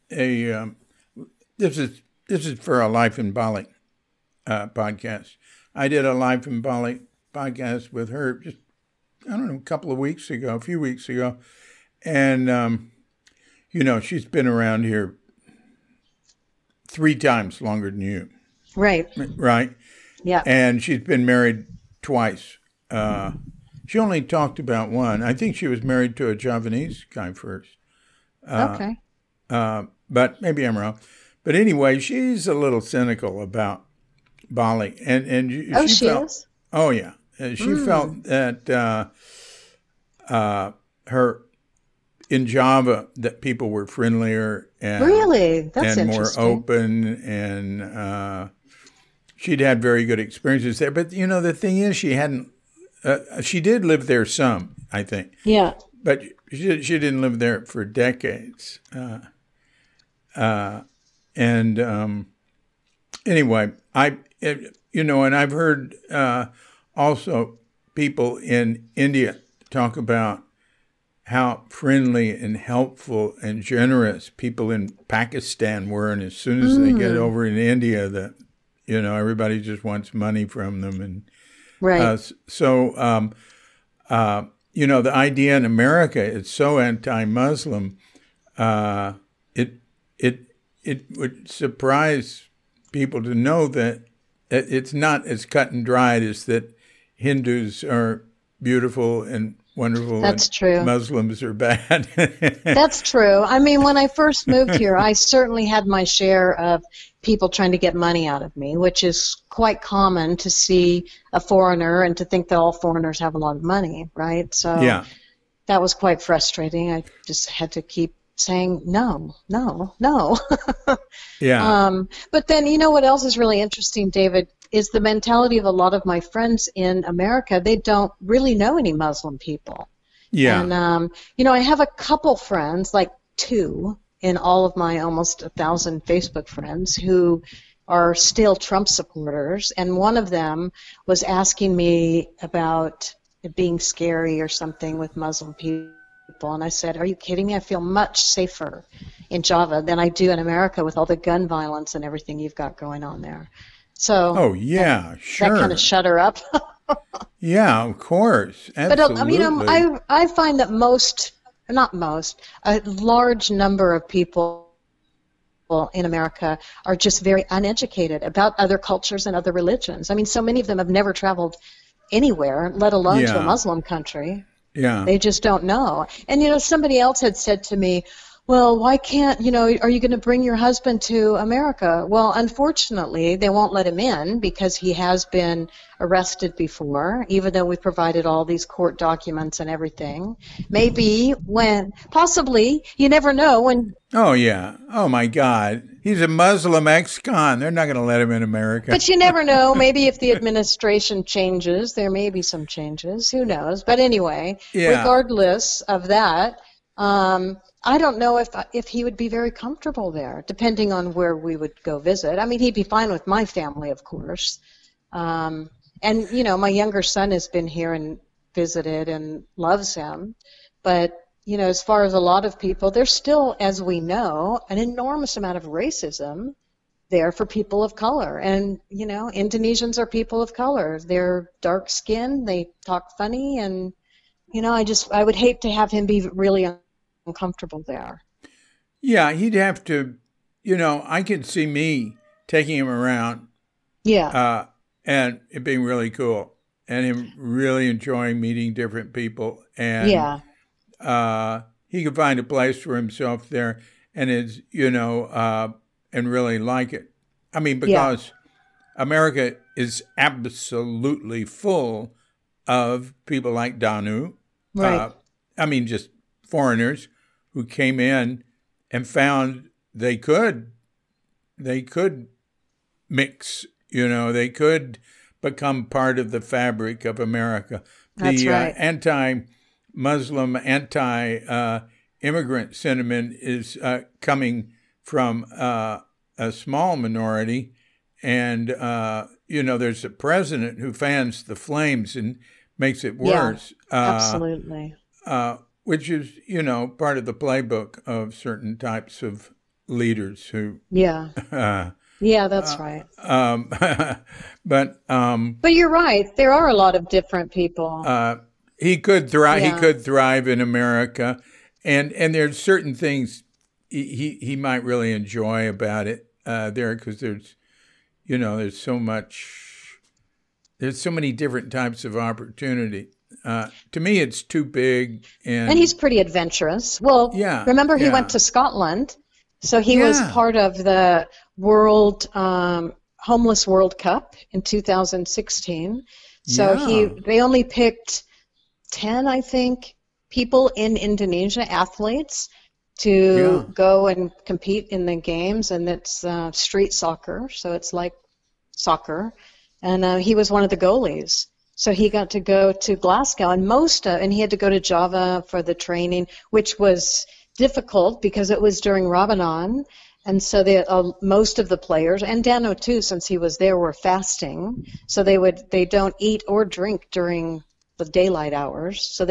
this is for a Life in Bali podcast. I did a Life in Bali podcast with her just, a few weeks ago. And, she's been around here 3 times longer than you. Right. Right? Yeah. And she's been married twice. She only talked about one. I think she was married to a Javanese guy first. Okay. But maybe I'm wrong. But anyway, she's a little cynical about Bali, and she felt, is? Oh yeah, she felt that her in Java that people were friendlier and really, that's and more interesting. open, and she'd had very good experiences there. But the thing is, she hadn't. She did live there some, I think. Yeah. But she didn't live there for decades. Anyway, and I've heard also people in India talk about how friendly and helpful and generous people in Pakistan were, and as soon as they get over in India, that everybody just wants money from them, and right. The idea in America is so anti-Muslim. It would surprise people to know that it's not as cut and dried as that Hindus are beautiful and wonderful. That's true. Muslims are bad. That's true. I mean, when I first moved here, I certainly had my share of people trying to get money out of me, which is quite common to see a foreigner and to think that all foreigners have a lot of money, right? So that was quite frustrating. I just had to keep saying no. Yeah. But then, what else is really interesting, David, is the mentality of a lot of my friends in America. They don't really know any Muslim people. Yeah. And, I have a couple friends, like 2 in all of my almost 1,000 Facebook friends who are still Trump supporters, and one of them was asking me about it being scary or something with Muslim people. And I said, are you kidding me? I feel much safer in Java than I do in America with all the gun violence and everything you've got going on there. So Oh, yeah, that kind of sure. shut her up. Yeah, of course. But Absolutely. I find that not most, a large number of people in America are just very uneducated about other cultures and other religions. I mean, so many of them have never traveled anywhere, let alone to a Yeah, Muslim country. yeah. They just don't know. And, somebody else had said to me, well, why can't, are you going to bring your husband to America? Well, unfortunately, they won't let him in because he has been arrested before, even though we provided all these court documents and everything. Possibly, you never know when. Oh, yeah. Oh, my God. He's a Muslim ex-con. They're not going to let him in America. But you never know. Maybe if the administration changes, there may be some changes. Who knows? But anyway, Yeah. regardless of that, I don't know if he would be very comfortable there, depending on where we would go visit. I mean, he'd be fine with my family, of course. And, my younger son has been here and visited and loves him. But, as far as a lot of people, there's still, as we know, an enormous amount of racism there for people of color. And, Indonesians are people of color. They're dark skinned, they talk funny, and, I would hate to have him be really uncomfortable there. Yeah, he'd have to, I could see me taking him around Yeah, and it being really cool and him really enjoying meeting different people. And yeah, he could find a place for himself there and and really like it. I mean, yeah, because America is absolutely full of people like Danu. right. Just foreigners who came in and found they could mix, they could become part of the fabric of America. That's The right. anti-Muslim, anti-immigrant sentiment is coming from a small minority, and there's a president who fans the flames and makes it Yeah, worse, absolutely. which is part of the playbook of certain types of leaders who. Yeah, Uh, yeah, that's right. um, but But you're right. There are a lot of different people. he could thrive. He Yeah, could thrive in America, and there's certain things he might really enjoy about it there because there's so much. There's so many different types of opportunity. To me, it's too big, and he's and pretty adventurous. Well, yeah, remember he went yeah, to Scotland, so he was yeah, part of the World Homeless World Cup in 2016. So yeah, they only picked 10, I think, people in Indonesia, athletes, to yeah. go and compete in the games, and it's street soccer, so it's like soccer, and he was one of the goalies. So he got to go to Glasgow, and he had to go to Java for the training, which was difficult because it was during Ramadan, and so most of the players, and Dano too, since he was there, were fasting. So they don't eat or drink during the daylight hours. So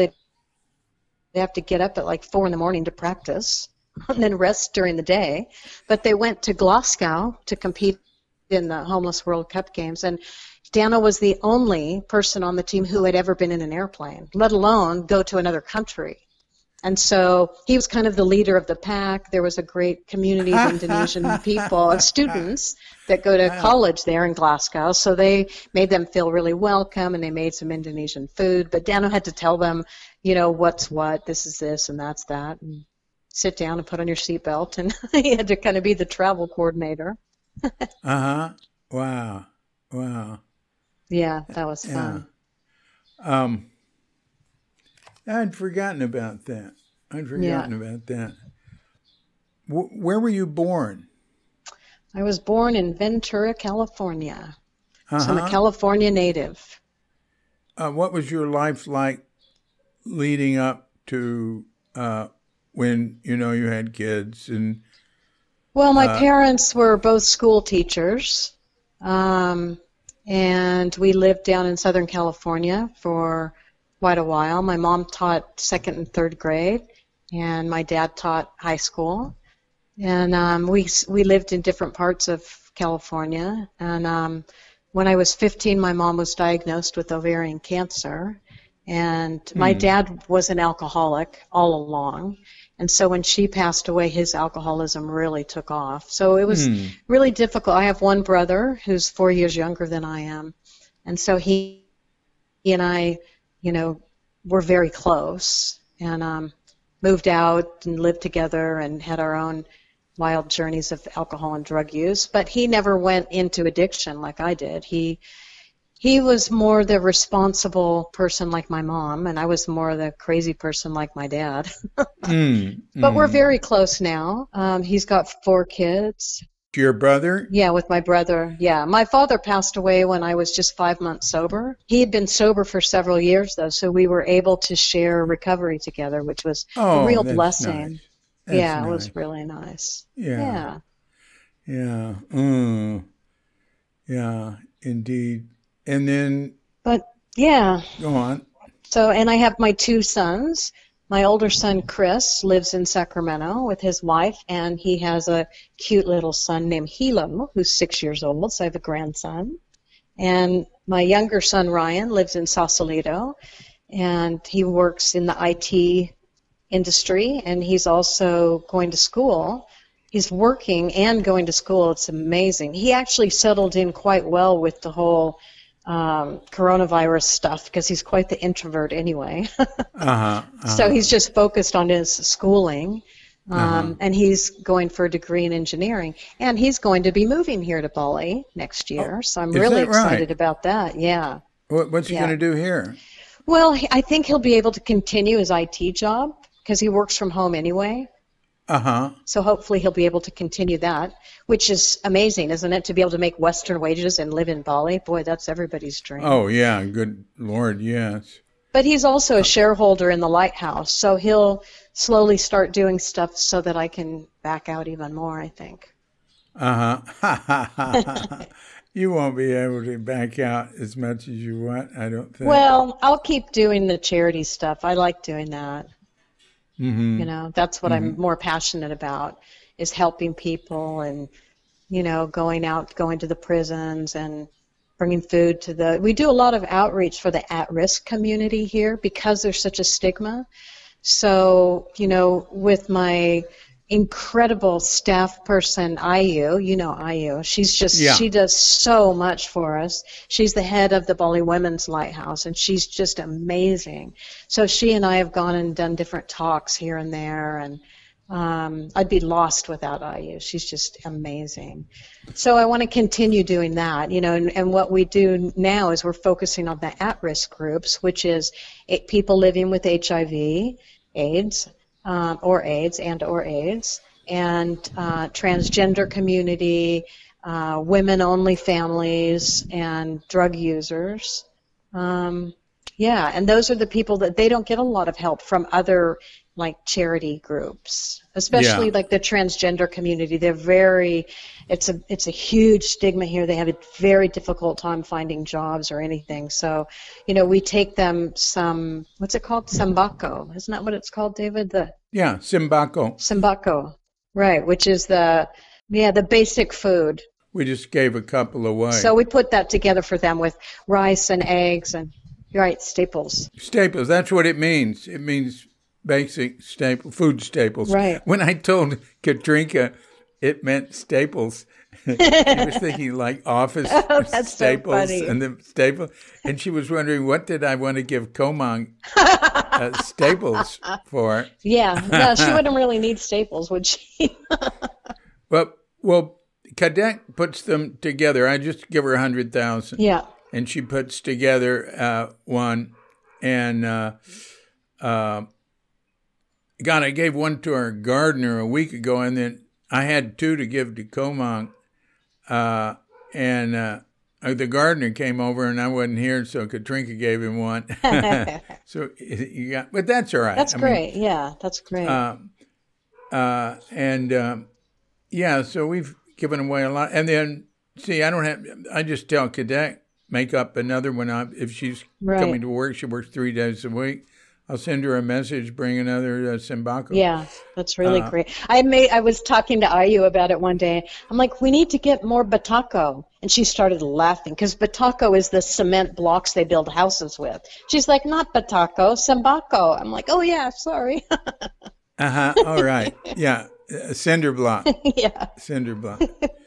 they have to get up at like 4 in the morning to practice, and then rest during the day. But they went to Glasgow to compete in the Homeless World Cup games, and Dano was the only person on the team who had ever been in an airplane, let alone go to another country. And so he was kind of the leader of the pack. There was a great community of Indonesian people and students that go to Wow. college there in Glasgow. So they made them feel really welcome, and they made some Indonesian food. But Dano had to tell them, what's what, this is this, and that's that. And sit down and put on your seatbelt. And he had to kind of be the travel coordinator. Uh-huh. Wow. Wow. Yeah, that was Yeah. fun. Um, I'd forgotten about that. I'd Yeah. forgotten about that. Where were you born? I was born in Ventura, California. So I'm a Uh-huh. California native. What was your life like leading up to when you had kids and Well, my parents were both school teachers, and we lived down in Southern California for quite a while. My mom taught second and third grade, and my dad taught high school. And we lived in different parts of California. And when I was 15, my mom was diagnosed with ovarian cancer. And my dad was an alcoholic all along. And so when she passed away, his alcoholism really took off. So it was really difficult. I have one brother who's 4 years younger than I am. And so he and I, were very close and moved out and lived together and had our own wild journeys of alcohol and drug use. But he never went into addiction like I did. He was more the responsible person like my mom, and I was more the crazy person like my dad. But we're very close now. He's got 4 kids. Your brother? Yeah, with my brother. Yeah, my father passed away when I was just 5 months sober. He had been sober for several years, though, so we were able to share recovery together, which was a real blessing. Nice. That's yeah, nice. It was really nice. Yeah. Yeah, indeed. And then, But yeah. Go on. So, and I have my 2 sons. My older son, Chris, lives in Sacramento with his wife, and he has a cute little son named Hilo, who's 6 years old, so I have a grandson. And my younger son, Ryan, lives in Sausalito, and he works in the IT industry, and he's also going to school. He's working and going to school. It's amazing. He actually settled in quite well with the whole coronavirus stuff because he's quite the introvert anyway. So he's just focused on his schooling, and he's going for a degree in engineering. And he's going to be moving here to Bali next year, so I'm really excited about that. Yeah. What's he going to do here? Well, I think he'll be able to continue his IT job because he works from home anyway. So hopefully he'll be able to continue that, which is amazing, isn't it? To be able to make Western wages and live in Bali. Boy, that's everybody's dream. Oh, yeah. Good Lord, yes. But he's also a shareholder in the Lighthouse, so he'll slowly start doing stuff so that I can back out even more, I think. You won't be able to back out as much as you want, I don't think. Well, I'll keep doing the charity stuff. I like doing that. That's what I'm more passionate about, is helping people and, going to the prisons and bringing food to we do a lot of outreach for the at-risk community here because there's such a stigma. So, with my incredible staff person, Ayu, Ayu, she does so much for us. She's the head of the Bali Women's Lighthouse, and she's just amazing. So she and I have gone and done different talks here and there, and I'd be lost without Ayu. She's just amazing. So I want to continue doing that, and what we do now is we're focusing on the at-risk groups, which is people living with HIV, AIDS, or AIDS, and transgender community, women-only families, and drug users. And those are the people that they don't get a lot of help from other charity groups, especially like the transgender community. They're it's a huge stigma here. They have a very difficult time finding jobs or anything. So, we take them what's it called? Sembako. Isn't that what it's called, David? Sembako. Sembako, right, which is the basic food. We just gave a couple away. So we put that together for them with rice and eggs and, staples. Staples, that's what it means. It means basic food staples. Right. When I told Katrinka it meant staples, she was thinking like office staples and the staple, and she was wondering what did I want to give Komang staples for. Yeah, no, she wouldn't really need staples, would she? Well, Cadet puts them together. I just give her 100,000. Yeah. And she puts together one, and God, I gave one to our gardener a week ago, and then I had 2 to give to Komang, and the gardener came over, and I wasn't here, so Katrinka gave him one. So but that's all right. That's great. Yeah, that's great. Yeah, so we've given away a lot. And then, see, I just tell Cadet, make up another one up. If she's coming to work, she works 3 days a week. I'll send her a message, bring another Simbaco. Yeah, that's really great. I was talking to Ayu about it one day. I'm like, we need to get more Bataco. And she started laughing because Bataco is the cement blocks they build houses with. She's like, not Bataco, Simbaco. I'm like, oh, yeah, sorry. All right. Yeah. Cinder block. Yeah. Cinder block.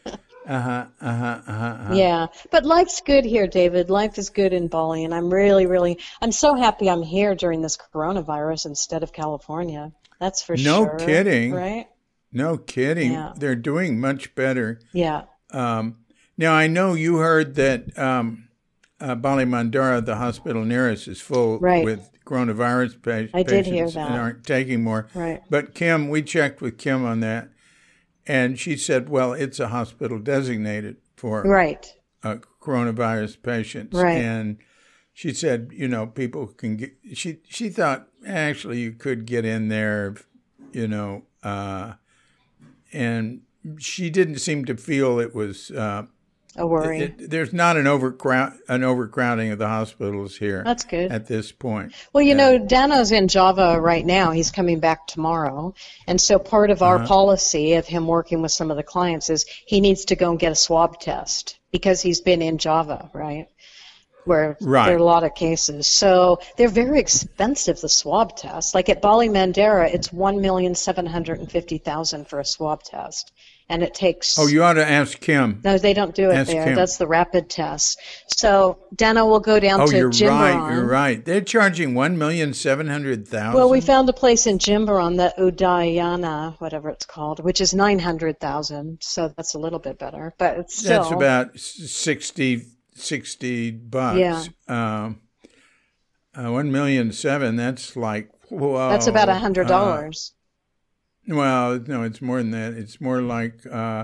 Yeah, but life's good here, David. Life is good in Bali, and I'm so happy I'm here during this coronavirus instead of California. That's for sure. No kidding. Right? No kidding. Yeah. They're doing much better. Yeah. Now, I know you heard that Bali Mandara, the hospital near us, is full with coronavirus patients. I did hear that. And aren't taking more. Right. But Kim, we checked with Kim on that. And she said, well, it's a hospital designated for coronavirus patients. Right. And she said, people can get, she thought, actually, you could get in there, and she didn't seem to feel it was a worry. There's not an overcrowding of the hospitals here. That's good. At this point. Well, Dano's in Java right now. He's coming back tomorrow. And so part of our policy of him working with some of the clients is he needs to go and get a swab test because he's been in Java, right? Where there are a lot of cases. So they're very expensive, the swab tests. Like at Bali Mandara, it's $1,750,000 for a swab test. And it takes... Oh, you ought to ask Kim. No, they don't do it there. Kim. That's the rapid test. So Dano will go down to Jimbaran. You're right. They're charging $1,700,000. Well, we found a place in Jimbaran, the Udayana, whatever it's called, which is $900,000. So that's a little bit better, but it's still... That's about $60. Yeah. 1,700,000. That's like, whoa. That's about $100. Well, no, it's more than that. It's more like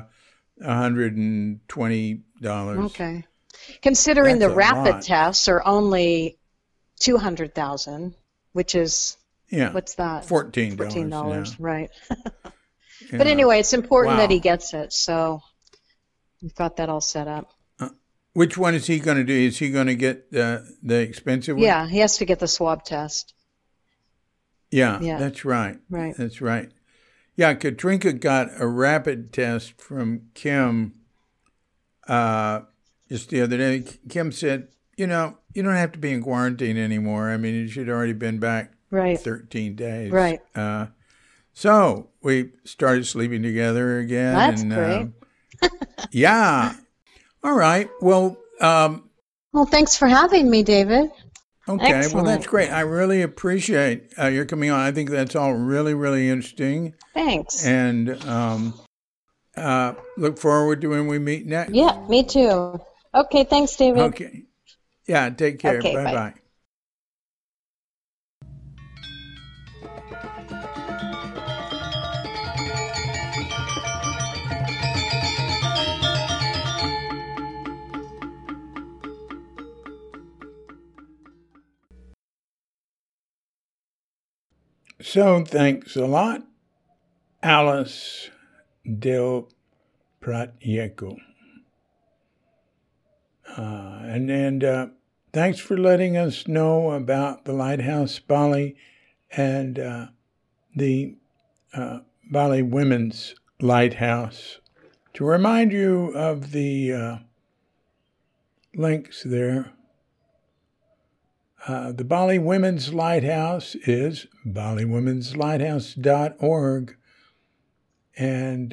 $120. Okay. Considering the rapid tests are only $200,000, which is what's that? $14. $14, right? But anyway, it's important that he gets it. So we've got that all set up. Which one is he going to do? Is he going to get the expensive one? Yeah, he has to get the swab test. Yeah, that's right. Right. That's right. Yeah, Katrinka got a rapid test from Kim just the other day. Kim said, you don't have to be in quarantine anymore. I mean, she'd already been back 13 days. Right. So we started sleeping together again. That's great. Yeah. All right. Well, thanks for having me, David. Okay. Excellent. Well, that's great. I really appreciate your coming on. I think that's all really, really interesting. Thanks. And look forward to when we meet next. Yeah, me too. Okay. Thanks, David. Okay. Yeah. Take care. Okay, Bye-bye. So thanks a lot, Alice Del Pratieco. And thanks for letting us know about the Lighthouse Bali and the Bali Women's Lighthouse. To remind you of the links there, the Bali Women's Lighthouse is baliwomenslighthouse.org, and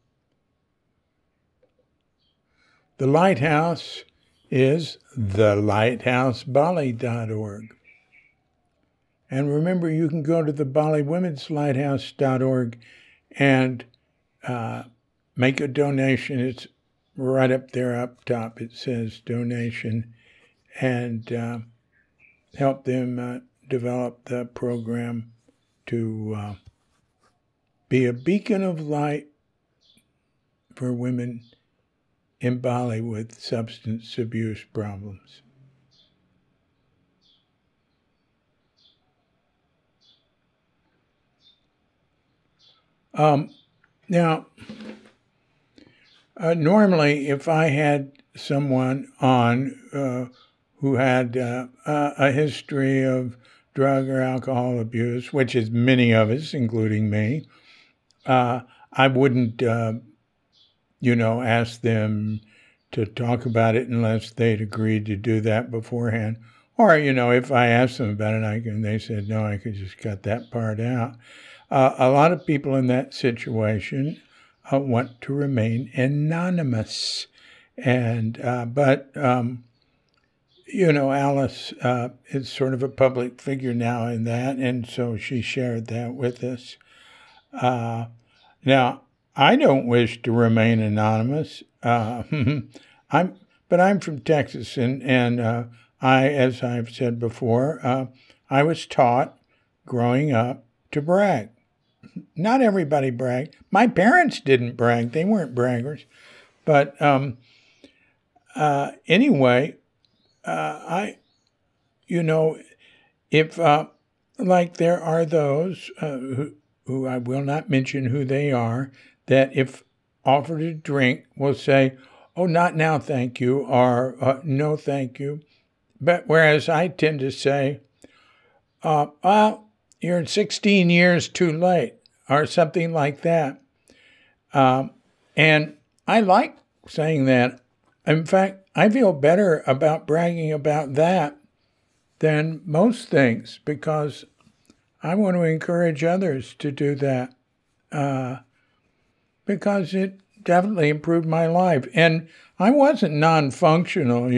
the lighthouse is thelighthouseBali.org. And remember, you can go to the baliwomenslighthouse.org and make a donation. It's right up there, up top. It says donation, and help them develop the program to be a beacon of light for women in Bali with substance abuse problems. Now, Normally, if I had someone on who had a history of drug or alcohol abuse, which is many of us, including me, I wouldn't, ask them to talk about it unless they'd agreed to do that beforehand. Or, if I asked them about it, and they said no, I could just cut that part out. A lot of people in that situation want to remain anonymous, but Alice is sort of a public figure now in that, and so she shared that with us. Now, I don't wish to remain anonymous. I'm from Texas, and as I've said before, I was taught growing up to brag. Not everybody bragged. My parents didn't brag; they weren't braggers. But anyway, if like there are those who I will not mention who they are, that if offered a drink will say, "Oh, not now, thank you," or "No, thank you." But whereas I tend to say, "Well, you're 16 years too late," or something like that. And I like saying that. In fact, I feel better about bragging about that than most things because I want to encourage others to do that because it definitely improved my life. And I wasn't non-functional,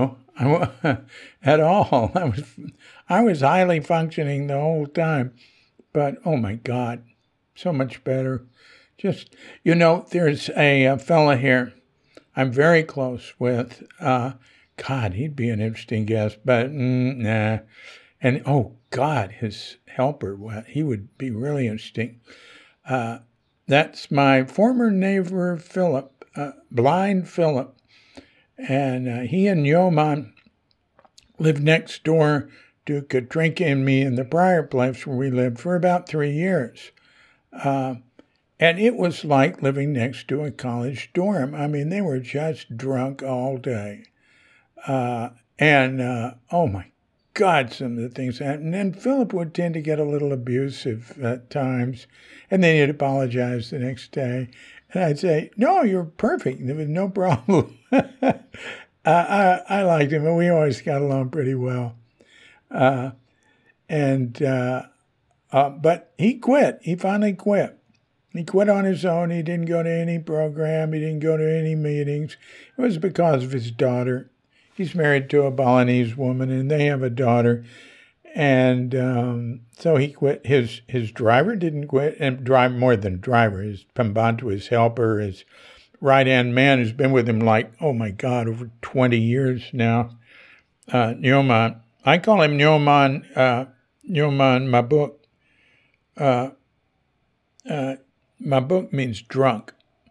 at all. I was highly functioning the whole time. But, oh my God, so much better. Just, there's a fella here I'm very close with. God, he'd be an interesting guest, but nah. And, oh God, his helper, he would be really interesting. That's my former neighbor, Philip, blind Philip. And he and Yoman lived next door to Katrinka and me in the prior place where we lived for about 3 years. And it was like living next to a college dorm. I mean, they were just drunk all day. Oh my God, some of the things happened. And Philip would tend to get a little abusive at times. And then he'd apologize the next day. And I'd say, "No, you're perfect. There was no problem." I liked him, and we always got along pretty well. But he quit. He finally quit. He quit on his own. He didn't go to any program. He didn't go to any meetings. It was because of his daughter. He's married to a Balinese woman, and they have a daughter. And so he quit. His driver didn't quit, and drive more than driver. His Pambantu, his helper, his right-hand man, who's been with him like, oh my God, over 20 years now. Nyoman. I call him Nyoman Mabuk. Mabuk means drunk.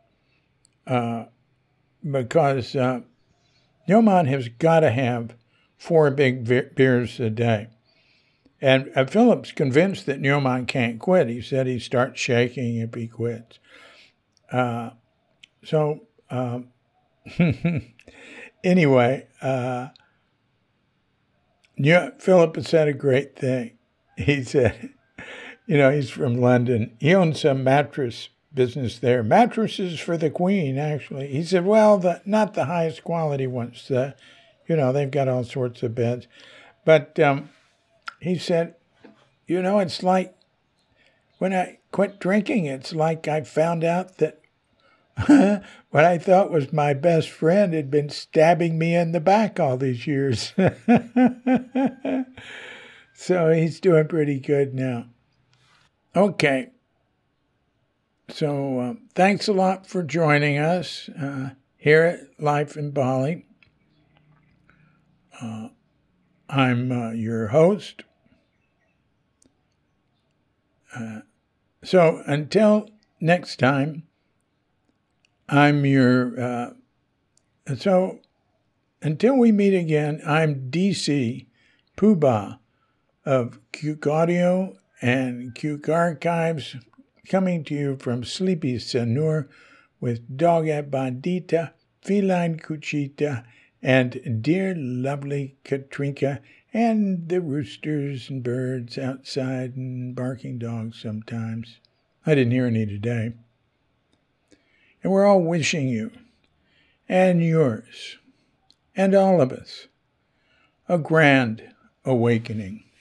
Because Nyoman has got to have 4 big beers a day. And Philip's convinced that Nyoman can't quit. He said he starts shaking if he quits. Anyway, Philip has said a great thing. He said, he's from London. He owns some mattress business there. Mattresses for the Queen, actually. He said, well, not the highest quality ones. They've got all sorts of beds. But he said, it's like when I quit drinking, it's like I found out that what I thought was my best friend had been stabbing me in the back all these years. So he's doing pretty good now. Okay. So thanks a lot for joining us here at Life in Bali. I'm your host. So until next time, I'm so until we meet again, I'm DC Poobah of Cuke Audio and Cuke Archives, coming to you from sleepy Sanur, with Dogette Bandita, Feline Cuchita, and dear lovely Katrinka, and the roosters and birds outside and barking dogs sometimes. I didn't hear any today. And we're all wishing you, and yours, and all of us, a grand awakening.